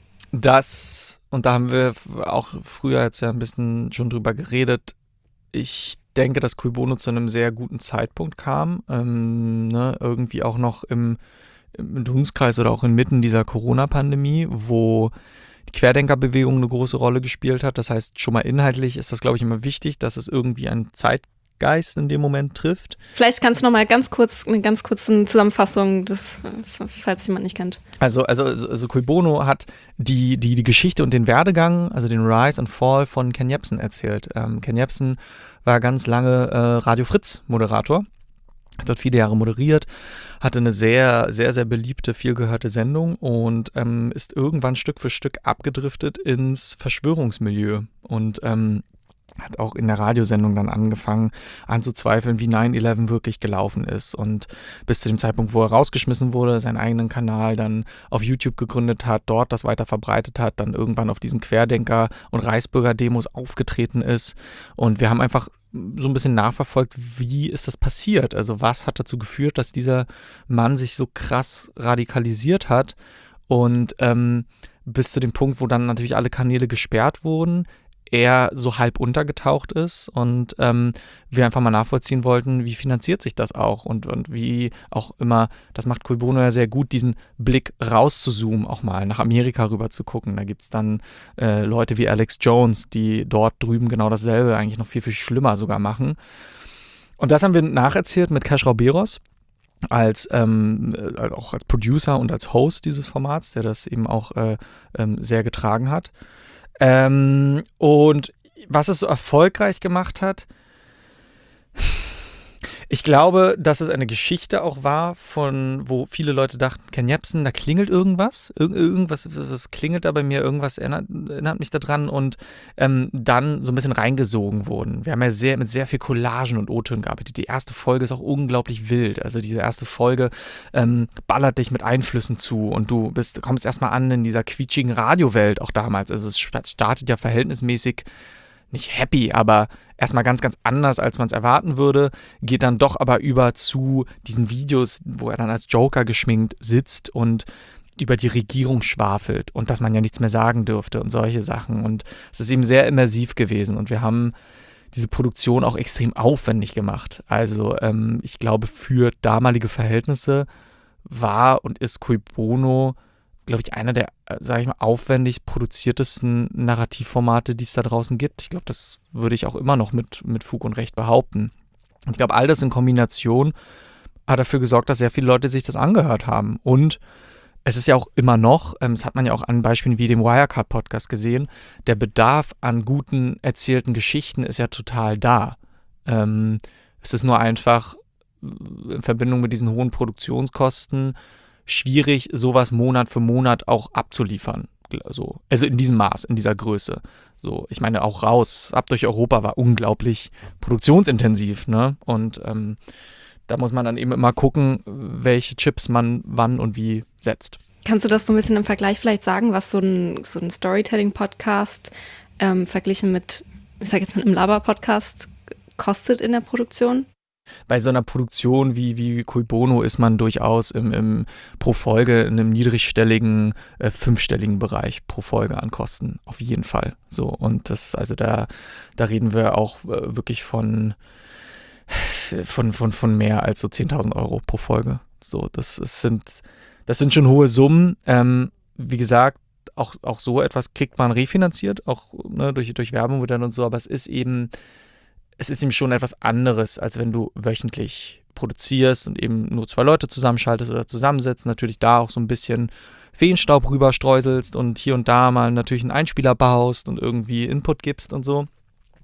Und da haben wir auch früher jetzt ja ein bisschen schon drüber geredet, ich denke, dass Cui Bono zu einem sehr guten Zeitpunkt kam, irgendwie auch noch im Dunstkreis oder auch inmitten dieser Corona-Pandemie, wo die Querdenkerbewegung eine große Rolle gespielt hat. Das heißt, schon mal inhaltlich ist das, glaube ich, immer wichtig, dass es irgendwie einen Zeitgeist in dem Moment trifft. Vielleicht kannst du noch mal eine ganz kurze Zusammenfassung, falls jemand nicht kennt. Also Cui Bono hat die Geschichte und den Werdegang, also den Rise and Fall von Ken Jebsen erzählt. Ken Jebsen war ganz lange Radio Fritz Moderator, hat dort viele Jahre moderiert, hatte eine sehr, sehr, sehr beliebte, vielgehörte Sendung und ist irgendwann Stück für Stück abgedriftet ins Verschwörungsmilieu und hat auch in der Radiosendung dann angefangen anzuzweifeln, wie 9/11 wirklich gelaufen ist, und bis zu dem Zeitpunkt, wo er rausgeschmissen wurde, seinen eigenen Kanal dann auf YouTube gegründet hat, dort das weiter verbreitet hat, dann irgendwann auf diesen Querdenker- und Reichsbürger-Demos aufgetreten ist, und wir haben einfach so ein bisschen nachverfolgt, wie ist das passiert, also was hat dazu geführt, dass dieser Mann sich so krass radikalisiert hat, und bis zu dem Punkt, wo dann natürlich alle Kanäle gesperrt wurden, er so halb untergetaucht ist, und wir einfach mal nachvollziehen wollten, wie finanziert sich das auch und wie auch immer, das macht Cui Bono ja sehr gut, diesen Blick rauszuzoomen, auch mal nach Amerika rüber zu gucken. Da gibt es dann Leute wie Alex Jones, die dort drüben genau dasselbe, eigentlich noch viel, viel schlimmer sogar machen. Und das haben wir nacherzählt mit Kaschrau Beros, auch als Producer und als Host dieses Formats, der das eben auch sehr getragen hat. Und was es so erfolgreich gemacht hat, ich glaube, dass es eine Geschichte auch war, wo viele Leute dachten, Ken Jebsen, da klingelt irgendwas, das klingelt da bei mir, irgendwas erinnert mich daran, und dann so ein bisschen reingesogen wurden. Wir haben ja mit sehr viel Collagen und O-Tönen gearbeitet. Die erste Folge ist auch unglaublich wild. Also diese erste Folge ballert dich mit Einflüssen zu, und du kommst erstmal an in dieser quietschigen Radiowelt auch damals. Also es startet ja verhältnismäßig nicht happy, aber erstmal ganz, ganz anders, als man es erwarten würde, geht dann doch aber über zu diesen Videos, wo er dann als Joker geschminkt sitzt und über die Regierung schwafelt und dass man ja nichts mehr sagen dürfte und solche Sachen. Und es ist eben sehr immersiv gewesen, und wir haben diese Produktion auch extrem aufwendig gemacht. Also ich glaube, für damalige Verhältnisse war und ist Cui Bono, glaube ich, einer der, sage ich mal, aufwendig produziertesten Narrativformate, die es da draußen gibt. Ich glaube, das würde ich auch immer noch mit Fug und Recht behaupten. Und ich glaube, all das in Kombination hat dafür gesorgt, dass sehr viele Leute sich das angehört haben. Und es ist ja auch immer noch, das hat man ja auch an Beispielen wie dem Wirecard-Podcast gesehen, der Bedarf an guten erzählten Geschichten ist ja total da. Es ist nur einfach in Verbindung mit diesen hohen Produktionskosten schwierig, sowas Monat für Monat auch abzuliefern. so. Also in diesem Maß, in dieser Größe. So, ich meine, auch raus, ab durch Europa war unglaublich produktionsintensiv, ne? Und da muss man dann eben immer gucken, welche Chips man wann und wie setzt. Kannst du das so ein bisschen im Vergleich vielleicht sagen, was so ein Storytelling-Podcast verglichen mit, ich sag jetzt mal, einem Laber-Podcast kostet in der Produktion? Bei so einer Produktion wie Cui Bono ist man durchaus im pro Folge in einem niedrigstelligen, fünfstelligen Bereich pro Folge an Kosten. Auf jeden Fall. So, und das, also da reden wir auch wirklich von mehr als so 10.000 Euro pro Folge. So, das sind schon hohe Summen. Wie gesagt, auch so etwas kriegt man refinanziert, auch ne, durch Werbung und so, aber es ist eben schon etwas anderes, als wenn du wöchentlich produzierst und eben nur 2 Leute zusammenschaltest oder zusammensetzt, natürlich da auch so ein bisschen Feenstaub rüberstreuselst und hier und da mal natürlich einen Einspieler baust und irgendwie Input gibst und so.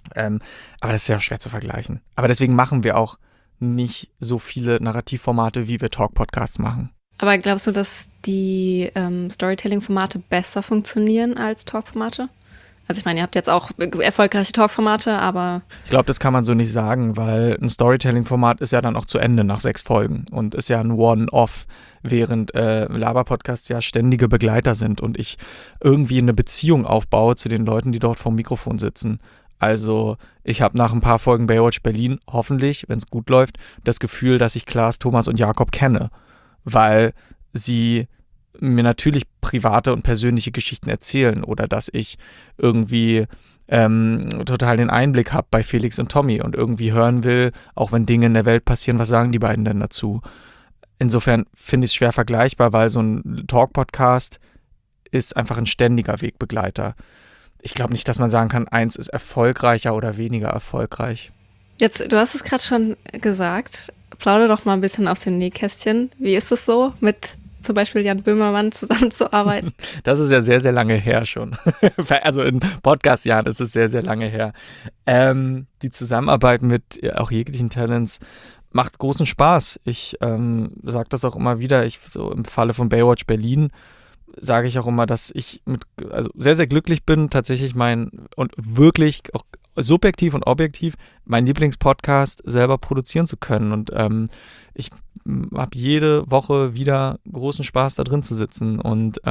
Aber das ist ja schwer zu vergleichen. Aber deswegen machen wir auch nicht so viele Narrativformate, wie wir Talk-Podcasts machen. Aber glaubst du, dass die Storytelling-Formate besser funktionieren als Talk-Formate? Also ich meine, ihr habt jetzt auch erfolgreiche Talk-Formate, aber... Ich glaube, das kann man so nicht sagen, weil ein Storytelling-Format ist ja dann auch zu Ende nach 6 Folgen und ist ja ein One-Off, während Laber-Podcasts ja ständige Begleiter sind und ich irgendwie eine Beziehung aufbaue zu den Leuten, die dort vorm Mikrofon sitzen. Also ich habe nach ein paar Folgen Baywatch Berlin hoffentlich, wenn es gut läuft, das Gefühl, dass ich Klaas, Thomas und Jakob kenne, weil sie mir natürlich private und persönliche Geschichten erzählen oder dass ich irgendwie total den Einblick habe bei Felix und Tommy und irgendwie hören will, auch wenn Dinge in der Welt passieren, was sagen die beiden denn dazu? Insofern finde ich es schwer vergleichbar, weil so ein Talk-Podcast ist einfach ein ständiger Wegbegleiter. Ich glaube nicht, dass man sagen kann, eins ist erfolgreicher oder weniger erfolgreich. Jetzt, du hast es gerade schon gesagt, plaudere doch mal ein bisschen aus dem Nähkästchen. Wie ist es so, mit zum Beispiel Jan Böhmermann zusammenzuarbeiten? Das ist ja sehr, sehr lange her schon. Also in Podcast-Jahren ist es sehr, sehr lange her. Die Zusammenarbeit mit auch jeglichen Talents macht großen Spaß. Ich sage das auch immer wieder, so im Falle von Baywatch Berlin sage ich auch immer, dass ich sehr, sehr glücklich bin, tatsächlich und wirklich auch subjektiv und objektiv meinen Lieblingspodcast selber produzieren zu können. Und ich habe jede Woche wieder großen Spaß, da drin zu sitzen. Und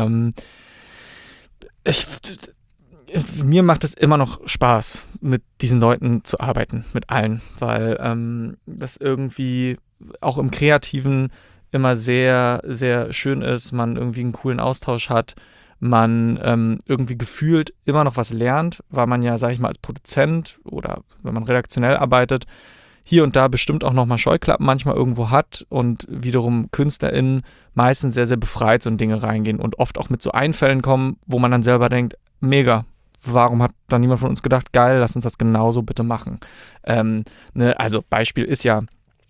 mir macht es immer noch Spaß, mit diesen Leuten zu arbeiten, mit allen, weil das irgendwie auch im Kreativen immer sehr, sehr schön ist, man irgendwie einen coolen Austausch hat, man irgendwie gefühlt immer noch was lernt, weil man ja, sag ich mal, als Produzent oder wenn man redaktionell arbeitet, hier und da bestimmt auch nochmal Scheuklappen manchmal irgendwo hat und wiederum KünstlerInnen meistens sehr, sehr befreit so in Dinge reingehen und oft auch mit so Einfällen kommen, wo man dann selber denkt, mega, warum hat da niemand von uns gedacht, geil, lass uns das genauso bitte machen. Also Beispiel ist ja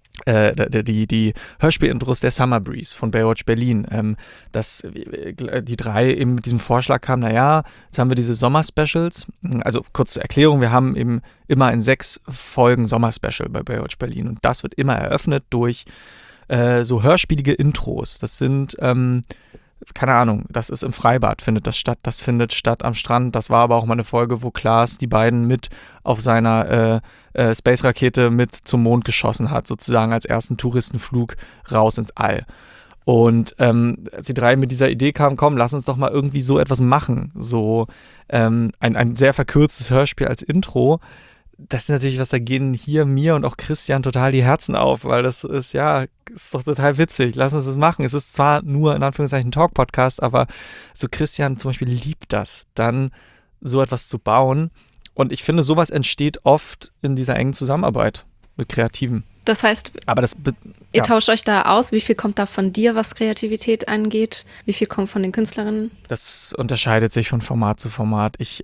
die Hörspielintros der Summer Breeze von Baywatch Berlin, dass die 3 eben mit diesem Vorschlag kamen, jetzt haben wir diese Sommer-Specials, also kurze Erklärung, wir haben eben immer in 6 Folgen Sommer-Special bei Baywatch Berlin und das wird immer eröffnet durch so hörspielige Intros, das sind keine Ahnung, das ist im Freibad, findet das statt, das findet statt am Strand. Das war aber auch mal eine Folge, wo Klaas die beiden mit auf seiner Space-Rakete mit zum Mond geschossen hat, sozusagen als ersten Touristenflug raus ins All. Und als die 3 mit dieser Idee kamen, komm, lass uns doch mal irgendwie so etwas machen. So ein sehr verkürztes Hörspiel als Intro. Das ist natürlich was, da gehen hier mir und auch Christian total die Herzen auf, weil das ist doch total witzig. Lass uns das machen. Es ist zwar nur in Anführungszeichen ein Talk-Podcast, aber so Christian zum Beispiel liebt das, dann so etwas zu bauen. Und ich finde, sowas entsteht oft in dieser engen Zusammenarbeit mit Kreativen. Das heißt, ihr tauscht euch da aus. Wie viel kommt da von dir, was Kreativität angeht? Wie viel kommt von den Künstlerinnen? Das unterscheidet sich von Format zu Format. Ich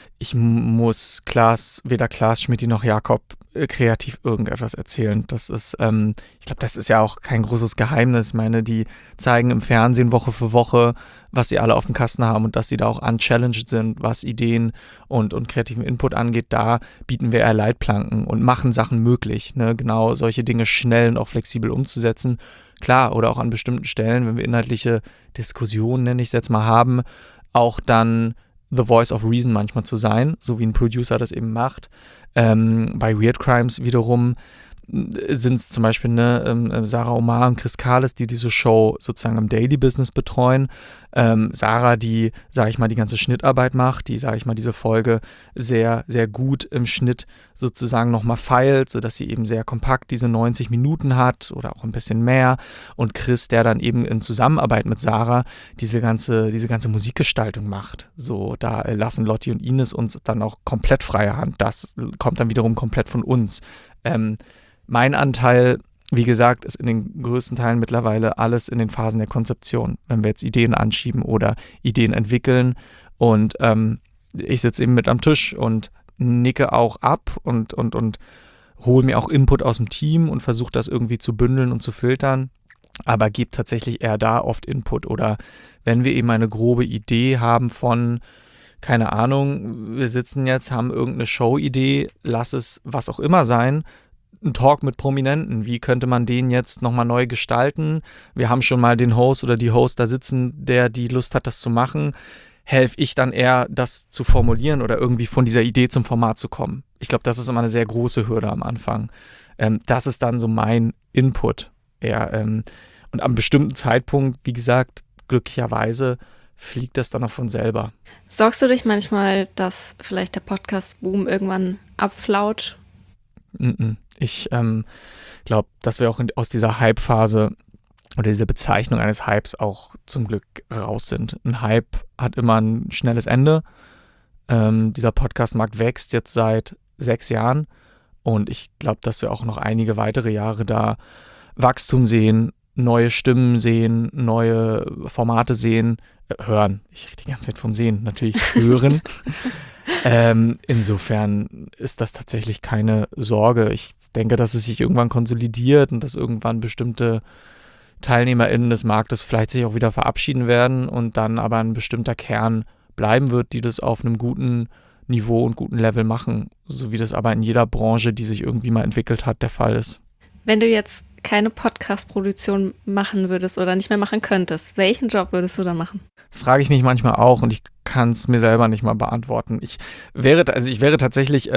muss weder Klaas, Schmidt noch Jakob kreativ irgendetwas erzählen. Das ist, ich glaube, das ist ja auch kein großes Geheimnis. Ich meine, die zeigen im Fernsehen Woche für Woche, was sie alle auf dem Kasten haben und dass sie da auch unchallenged sind, was Ideen und kreativen Input angeht. Da bieten wir eher Leitplanken und machen Sachen möglich, ne? Genau solche Dinge schnell und auch flexibel umzusetzen. Klar, oder auch an bestimmten Stellen, wenn wir inhaltliche Diskussionen, nenne ich es jetzt mal, haben, auch dann the voice of reason manchmal zu sein, so wie ein Producer das eben macht. Bei Weird Crimes wiederum sind es zum Beispiel Sarah Omar und Chris Kahles, die diese Show sozusagen im Daily Business betreuen. Sarah, die, sage ich mal, die ganze Schnittarbeit macht, die, sage ich mal, diese Folge sehr, sehr gut im Schnitt sozusagen nochmal feilt, sodass sie eben sehr kompakt diese 90 Minuten hat oder auch ein bisschen mehr. Und Chris, der dann eben in Zusammenarbeit mit Sarah diese ganze Musikgestaltung macht. So, da lassen Lotti und Ines uns dann auch komplett freie Hand. Das kommt dann wiederum komplett von uns. Mein Anteil, wie gesagt, ist in den größten Teilen mittlerweile alles in den Phasen der Konzeption. Wenn wir jetzt Ideen anschieben oder Ideen entwickeln und ich sitze eben mit am Tisch und nicke auch ab und hole mir auch Input aus dem Team und versuche das irgendwie zu bündeln und zu filtern, aber gebe tatsächlich eher da oft Input. Oder wenn wir eben eine grobe Idee haben von, keine Ahnung, wir sitzen jetzt, haben irgendeine Show-Idee, lass es was auch immer sein, ein Talk mit Prominenten, wie könnte man den jetzt nochmal neu gestalten? Wir haben schon mal den Host oder die Host da sitzen, der die Lust hat, das zu machen. Helfe ich dann eher, das zu formulieren oder irgendwie von dieser Idee zum Format zu kommen? Ich glaube, das ist immer eine sehr große Hürde am Anfang. Das ist dann so mein Input eher. Und am bestimmten Zeitpunkt, wie gesagt, glücklicherweise fliegt das dann auch von selber. Sorgst du dich manchmal, dass vielleicht der Podcast-Boom irgendwann abflaut? Ich glaube, dass wir auch aus dieser Hype-Phase oder dieser Bezeichnung eines Hypes auch zum Glück raus sind. Ein Hype hat immer ein schnelles Ende. Dieser Podcast-Markt wächst jetzt seit 6 Jahren und ich glaube, dass wir auch noch einige weitere Jahre da Wachstum sehen, neue Stimmen sehen, neue Formate sehen, hören. Ich rede die ganze Zeit vom Sehen, natürlich hören. Insofern ist das tatsächlich keine Sorge. Ich denke, dass es sich irgendwann konsolidiert und dass irgendwann bestimmte TeilnehmerInnen des Marktes vielleicht sich auch wieder verabschieden werden und dann aber ein bestimmter Kern bleiben wird, die das auf einem guten Niveau und guten Level machen, so wie das aber in jeder Branche, die sich irgendwie mal entwickelt hat, der Fall ist. Wenn du jetzt keine Podcast-Produktion machen würdest oder nicht mehr machen könntest, welchen Job würdest du dann machen? Das frage ich mich manchmal auch und ich kann es mir selber nicht mal beantworten. Ich wäre tatsächlich,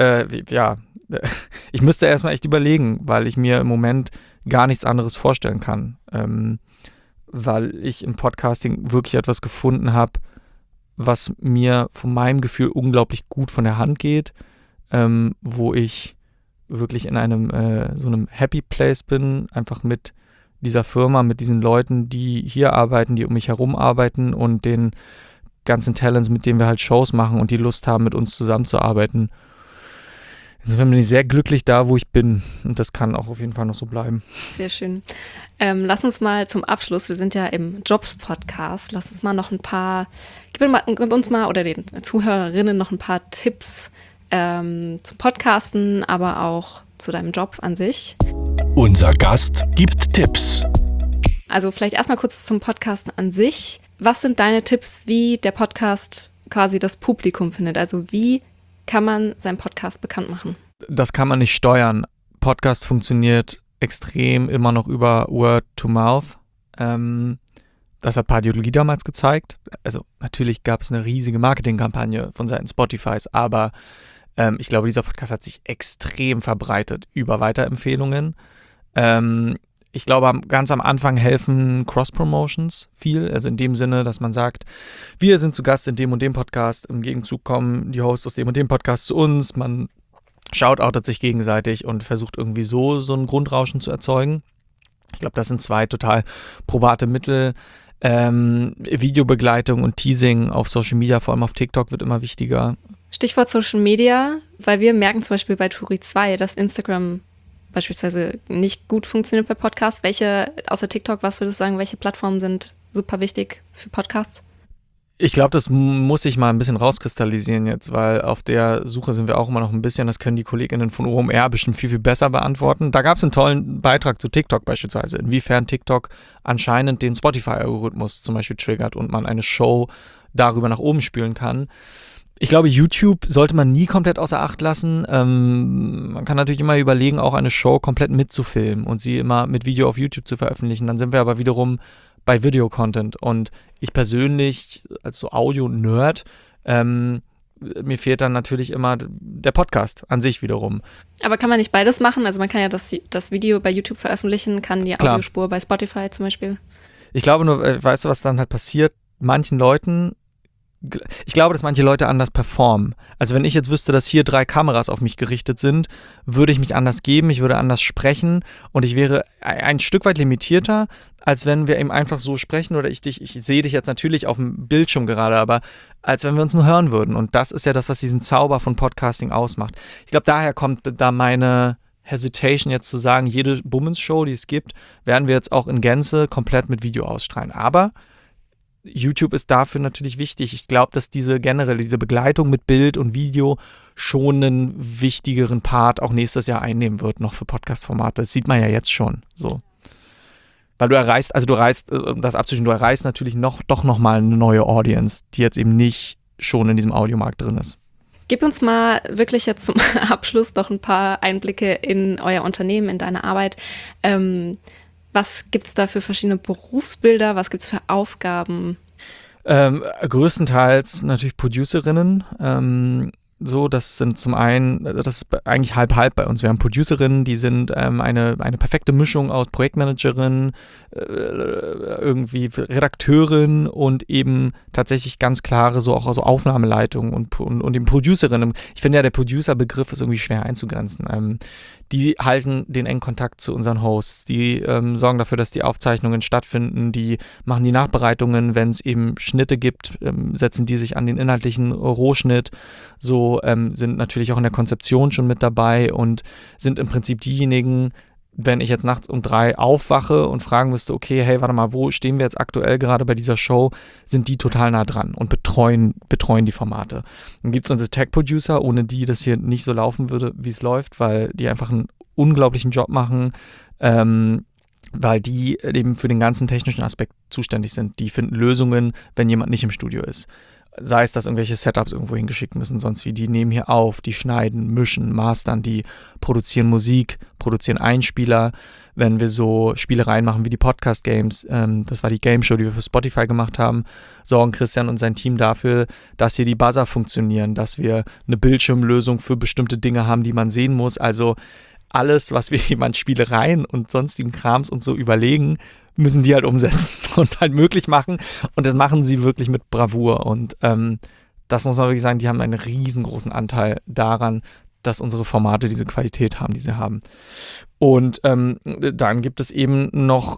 ich müsste erstmal echt überlegen, weil ich mir im Moment gar nichts anderes vorstellen kann, weil ich im Podcasting wirklich etwas gefunden habe, was mir von meinem Gefühl unglaublich gut von der Hand geht, wo ich wirklich in einem so einem Happy Place bin, einfach mit dieser Firma, mit diesen Leuten, die hier arbeiten, die um mich herum arbeiten und den ganzen Talents, mit denen wir halt Shows machen und die Lust haben, mit uns zusammenzuarbeiten. Insofern bin ich sehr glücklich da, wo ich bin und das kann auch auf jeden Fall noch so bleiben. Sehr schön. Lass uns mal zum Abschluss, wir sind ja im Jobs-Podcast, lass uns mal noch gib uns mal oder den Zuhörerinnen noch ein paar Tipps zum Podcasten, aber auch zu deinem Job an sich. Unser Gast gibt Tipps. Also vielleicht erstmal kurz zum Podcasten an sich. Was sind deine Tipps, wie der Podcast quasi das Publikum findet? Also wie kann man seinen Podcast bekannt machen? Das kann man nicht steuern. Podcast funktioniert extrem immer noch über Word to Mouth. Das hat Pardiologie damals gezeigt. Also natürlich gab es eine riesige Marketingkampagne von Seiten Spotifys, aber ich glaube, dieser Podcast hat sich extrem verbreitet über Weiterempfehlungen. Ich glaube, ganz am Anfang helfen Cross-Promotions viel. Also in dem Sinne, dass man sagt, wir sind zu Gast in dem und dem Podcast. Im Gegenzug kommen die Hosts aus dem und dem Podcast zu uns. Man shoutoutet sich gegenseitig und versucht irgendwie so ein Grundrauschen zu erzeugen. Ich glaube, das sind 2 total probate Mittel. Videobegleitung und Teasing auf Social Media, vor allem auf TikTok, wird immer wichtiger. Stichwort Social Media, weil wir merken zum Beispiel bei Turi 2, dass Instagram beispielsweise nicht gut funktioniert bei Podcasts. Welche, außer TikTok, was würdest du sagen, welche Plattformen sind super wichtig für Podcasts? Ich glaube, das muss ich mal ein bisschen rauskristallisieren jetzt, weil auf der Suche sind wir auch immer noch ein bisschen, das können die KollegInnen von OMR bestimmt viel, viel besser beantworten. Da gab es einen tollen Beitrag zu TikTok beispielsweise, inwiefern TikTok anscheinend den Spotify-Algorithmus zum Beispiel triggert und man eine Show darüber nach oben spülen kann. Ich glaube, YouTube sollte man nie komplett außer Acht lassen. Man kann natürlich immer überlegen, auch eine Show komplett mitzufilmen und sie immer mit Video auf YouTube zu veröffentlichen. Dann sind wir aber wiederum bei Video-Content. Und ich persönlich, als so Audio-Nerd, mir fehlt dann natürlich immer der Podcast an sich wiederum. Aber kann man nicht beides machen? Also man kann ja das Video bei YouTube veröffentlichen, kann die Audiospur bei Spotify zum Beispiel. Ich glaube nur, weißt du, was dann halt passiert? Ich glaube, dass manche Leute anders performen. Also wenn ich jetzt wüsste, dass hier 3 Kameras auf mich gerichtet sind, würde ich mich anders geben, ich würde anders sprechen und ich wäre ein Stück weit limitierter, als wenn wir eben einfach so sprechen oder ich sehe dich jetzt natürlich auf dem Bildschirm gerade, aber als wenn wir uns nur hören würden. Und das ist ja das, was diesen Zauber von Podcasting ausmacht. Ich glaube, daher kommt da meine Hesitation jetzt zu sagen, jede Bummens-Show, die es gibt, werden wir jetzt auch in Gänze komplett mit Video ausstrahlen. Aber YouTube ist dafür natürlich wichtig. Ich glaube, dass diese Begleitung mit Bild und Video schon einen wichtigeren Part auch nächstes Jahr einnehmen wird, noch für Podcast-Formate. Das sieht man ja jetzt schon so. Weil du erreichst natürlich noch mal eine neue Audience, die jetzt eben nicht schon in diesem Audiomarkt drin ist. Gib uns mal wirklich jetzt zum Abschluss noch ein paar Einblicke in euer Unternehmen, in deine Arbeit. Was gibt es da für verschiedene Berufsbilder? Was gibt es für Aufgaben? Größtenteils natürlich Producerinnen. Das sind zum einen, das ist eigentlich halb bei uns. Wir haben Producerinnen, die sind eine perfekte Mischung aus Projektmanagerin, irgendwie Redakteurin und eben tatsächlich ganz klare so auch also Aufnahmeleitung und eben Producerinnen. Ich finde ja, der Producer-Begriff ist irgendwie schwer einzugrenzen. Die halten den engen Kontakt zu unseren Hosts, die sorgen dafür, dass die Aufzeichnungen stattfinden, die machen die Nachbereitungen, wenn es eben Schnitte gibt, setzen die sich an den inhaltlichen Rohschnitt, sind natürlich auch in der Konzeption schon mit dabei und sind im Prinzip diejenigen, wenn ich jetzt nachts um 3 aufwache und fragen müsste, okay, hey, warte mal, wo stehen wir jetzt aktuell gerade bei dieser Show, sind die total nah dran und betreuen die Formate. Dann gibt es unsere Tech-Producer, ohne die das hier nicht so laufen würde, wie es läuft, weil die einfach einen unglaublichen Job machen, weil die eben für den ganzen technischen Aspekt zuständig sind. Die finden Lösungen, wenn jemand nicht im Studio ist. Sei es, dass irgendwelche Setups irgendwo hingeschickt müssen, sonst wie. Die nehmen hier auf, die schneiden, mischen, mastern, die produzieren Musik, produzieren Einspieler. Wenn wir so Spielereien machen wie die Podcast-Games, das war die Game-Show, die wir für Spotify gemacht haben, sorgen Christian und sein Team dafür, dass hier die Buzzer funktionieren, dass wir eine Bildschirmlösung für bestimmte Dinge haben, die man sehen muss. Also alles, was wir jemand Spielereien und sonstigen Krams und so überlegen, müssen die halt umsetzen und halt möglich machen. Und das machen sie wirklich mit Bravour. Und das muss man wirklich sagen, die haben einen riesengroßen Anteil daran, dass unsere Formate diese Qualität haben, die sie haben. Und dann gibt es eben noch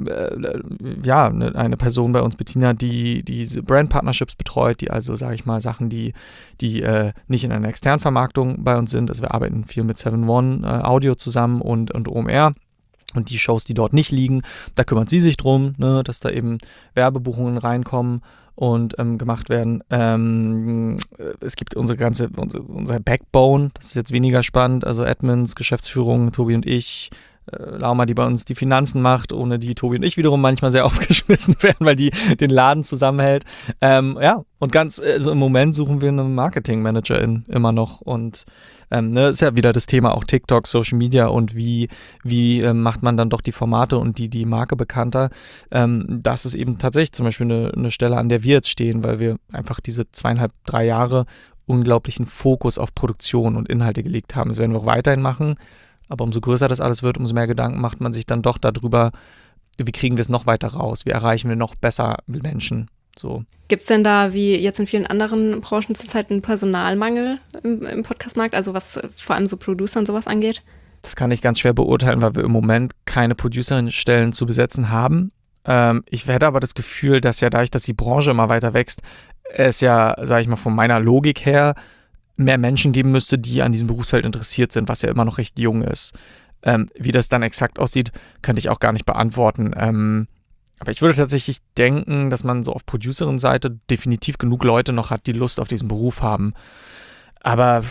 eine Person bei uns, Bettina, die diese Brand-Partnerships betreut, die also, sage ich mal, Sachen, die nicht in einer externen Vermarktung bei uns sind. Also wir arbeiten viel mit 7-One Audio zusammen und OMR. Und die Shows, die dort nicht liegen, da kümmert sie sich drum, ne, dass da eben Werbebuchungen reinkommen und gemacht werden. Es gibt unser Backbone, das ist jetzt weniger spannend, also Admins, Geschäftsführung, Tobi und ich, Lauma, die bei uns die Finanzen macht, ohne die Tobi und ich wiederum manchmal sehr aufgeschmissen werden, weil die den Laden zusammenhält. Und im Moment suchen wir eine Marketing-Managerin immer noch und ist ja wieder das Thema auch TikTok, Social Media und wie macht man dann doch die Formate und die Marke bekannter. Das ist eben tatsächlich zum Beispiel eine Stelle, an der wir jetzt stehen, weil wir einfach diese 2,5-3 Jahre unglaublichen Fokus auf Produktion und Inhalte gelegt haben. Das werden wir auch weiterhin machen, aber umso größer das alles wird, umso mehr Gedanken macht man sich dann doch darüber, wie kriegen wir es noch weiter raus, wie erreichen wir noch besser Menschen. So. Gibt es denn da, wie jetzt in vielen anderen Branchen zurzeit, einen Personalmangel im Podcastmarkt, also was vor allem so Producer und sowas angeht? Das kann ich ganz schwer beurteilen, weil wir im Moment keine Producerin-Stellen zu besetzen haben. Ich werde aber das Gefühl, dass ja dadurch, dass die Branche immer weiter wächst, es ja, sage ich mal, von meiner Logik her mehr Menschen geben müsste, die an diesem Berufsfeld interessiert sind, was ja immer noch recht jung ist. Wie das dann exakt aussieht, könnte ich auch gar nicht beantworten. Aber ich würde tatsächlich denken, dass man so auf Producerin-Seite definitiv genug Leute noch hat, die Lust auf diesen Beruf haben. Aber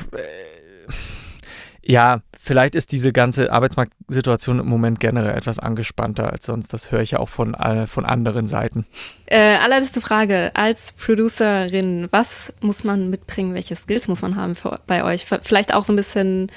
vielleicht ist diese ganze Arbeitsmarktsituation im Moment generell etwas angespannter als sonst. Das höre ich ja auch von anderen Seiten. Allerletzte Frage. Als Producerin, was muss man mitbringen? Welche Skills muss man haben bei euch? Vielleicht auch so ein bisschen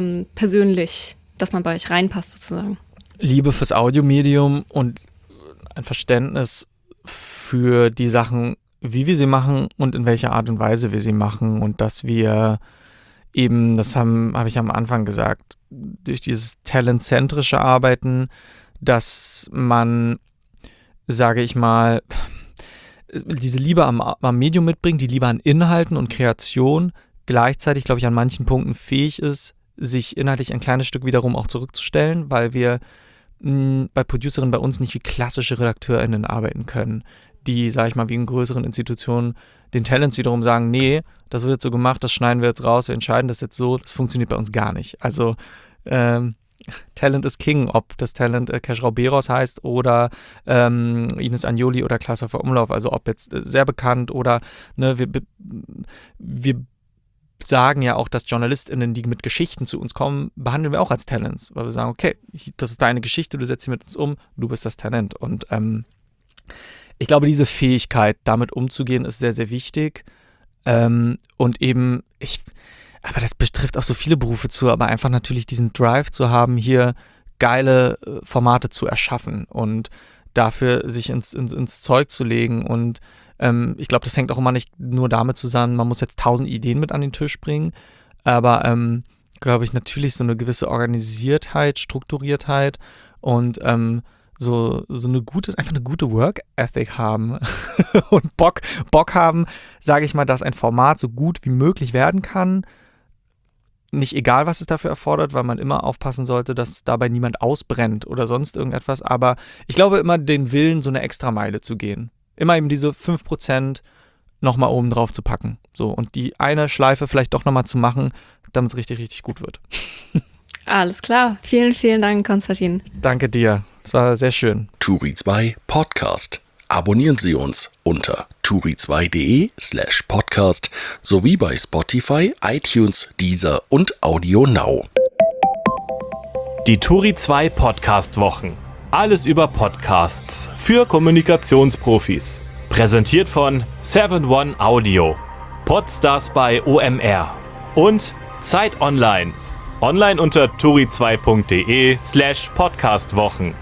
persönlich, dass man bei euch reinpasst sozusagen. Liebe fürs Audiomedium und ein Verständnis für die Sachen, wie wir sie machen und in welcher Art und Weise wir sie machen und dass wir eben, das habe ich am Anfang gesagt, durch dieses talentzentrische Arbeiten, dass man, sage ich mal, diese Liebe am Medium mitbringt, die Liebe an Inhalten und Kreation, gleichzeitig, glaube ich, an manchen Punkten fähig ist, sich inhaltlich ein kleines Stück wiederum auch zurückzustellen, weil wir bei Producerinnen bei uns nicht wie klassische RedakteurInnen arbeiten können, die, sage ich mal, wie in größeren Institutionen den Talents wiederum sagen, nee, das wird jetzt so gemacht, das schneiden wir jetzt raus, wir entscheiden das jetzt so, das funktioniert bei uns gar nicht. Also Talent ist King, ob das Talent Keschrau Beros heißt oder Ines Agnoli oder Klaas-Hofer Umlauf, also ob jetzt sehr bekannt oder ne, wir sagen ja auch, dass JournalistInnen, die mit Geschichten zu uns kommen, behandeln wir auch als Talents, weil wir sagen, okay, das ist deine Geschichte, du setzt sie mit uns um, du bist das Talent. Und ich glaube, diese Fähigkeit, damit umzugehen, ist sehr, sehr wichtig. Und eben, aber das betrifft auch so viele Berufe zu, aber einfach natürlich diesen Drive zu haben, hier geile Formate zu erschaffen und dafür sich ins Zeug zu legen. Und ich glaube, das hängt auch immer nicht nur damit zusammen, man muss jetzt 1000 Ideen mit an den Tisch bringen, aber glaube ich, natürlich so eine gewisse Organisiertheit, Strukturiertheit und so eine gute Work-Ethic haben und Bock haben, sage ich mal, dass ein Format so gut wie möglich werden kann. Nicht egal, was es dafür erfordert, weil man immer aufpassen sollte, dass dabei niemand ausbrennt oder sonst irgendetwas. Aber ich glaube immer den Willen, so eine Extrameile zu gehen. Immer eben diese 5% nochmal oben drauf zu packen. So, und die eine Schleife vielleicht doch nochmal zu machen, damit es richtig, richtig gut wird. Alles klar. Vielen, vielen Dank, Konstantin. Danke dir. Es war sehr schön. Turi 2 Podcast. Abonnieren Sie uns unter turi2.de/podcast sowie bei Spotify, iTunes, Deezer und Audio Now. Die Turi 2 Podcast-Wochen. Alles über Podcasts für Kommunikationsprofis. Präsentiert von 7-One Audio. Podstars bei OMR. Und Zeit Online. Online unter turi2.de/podcastwochen.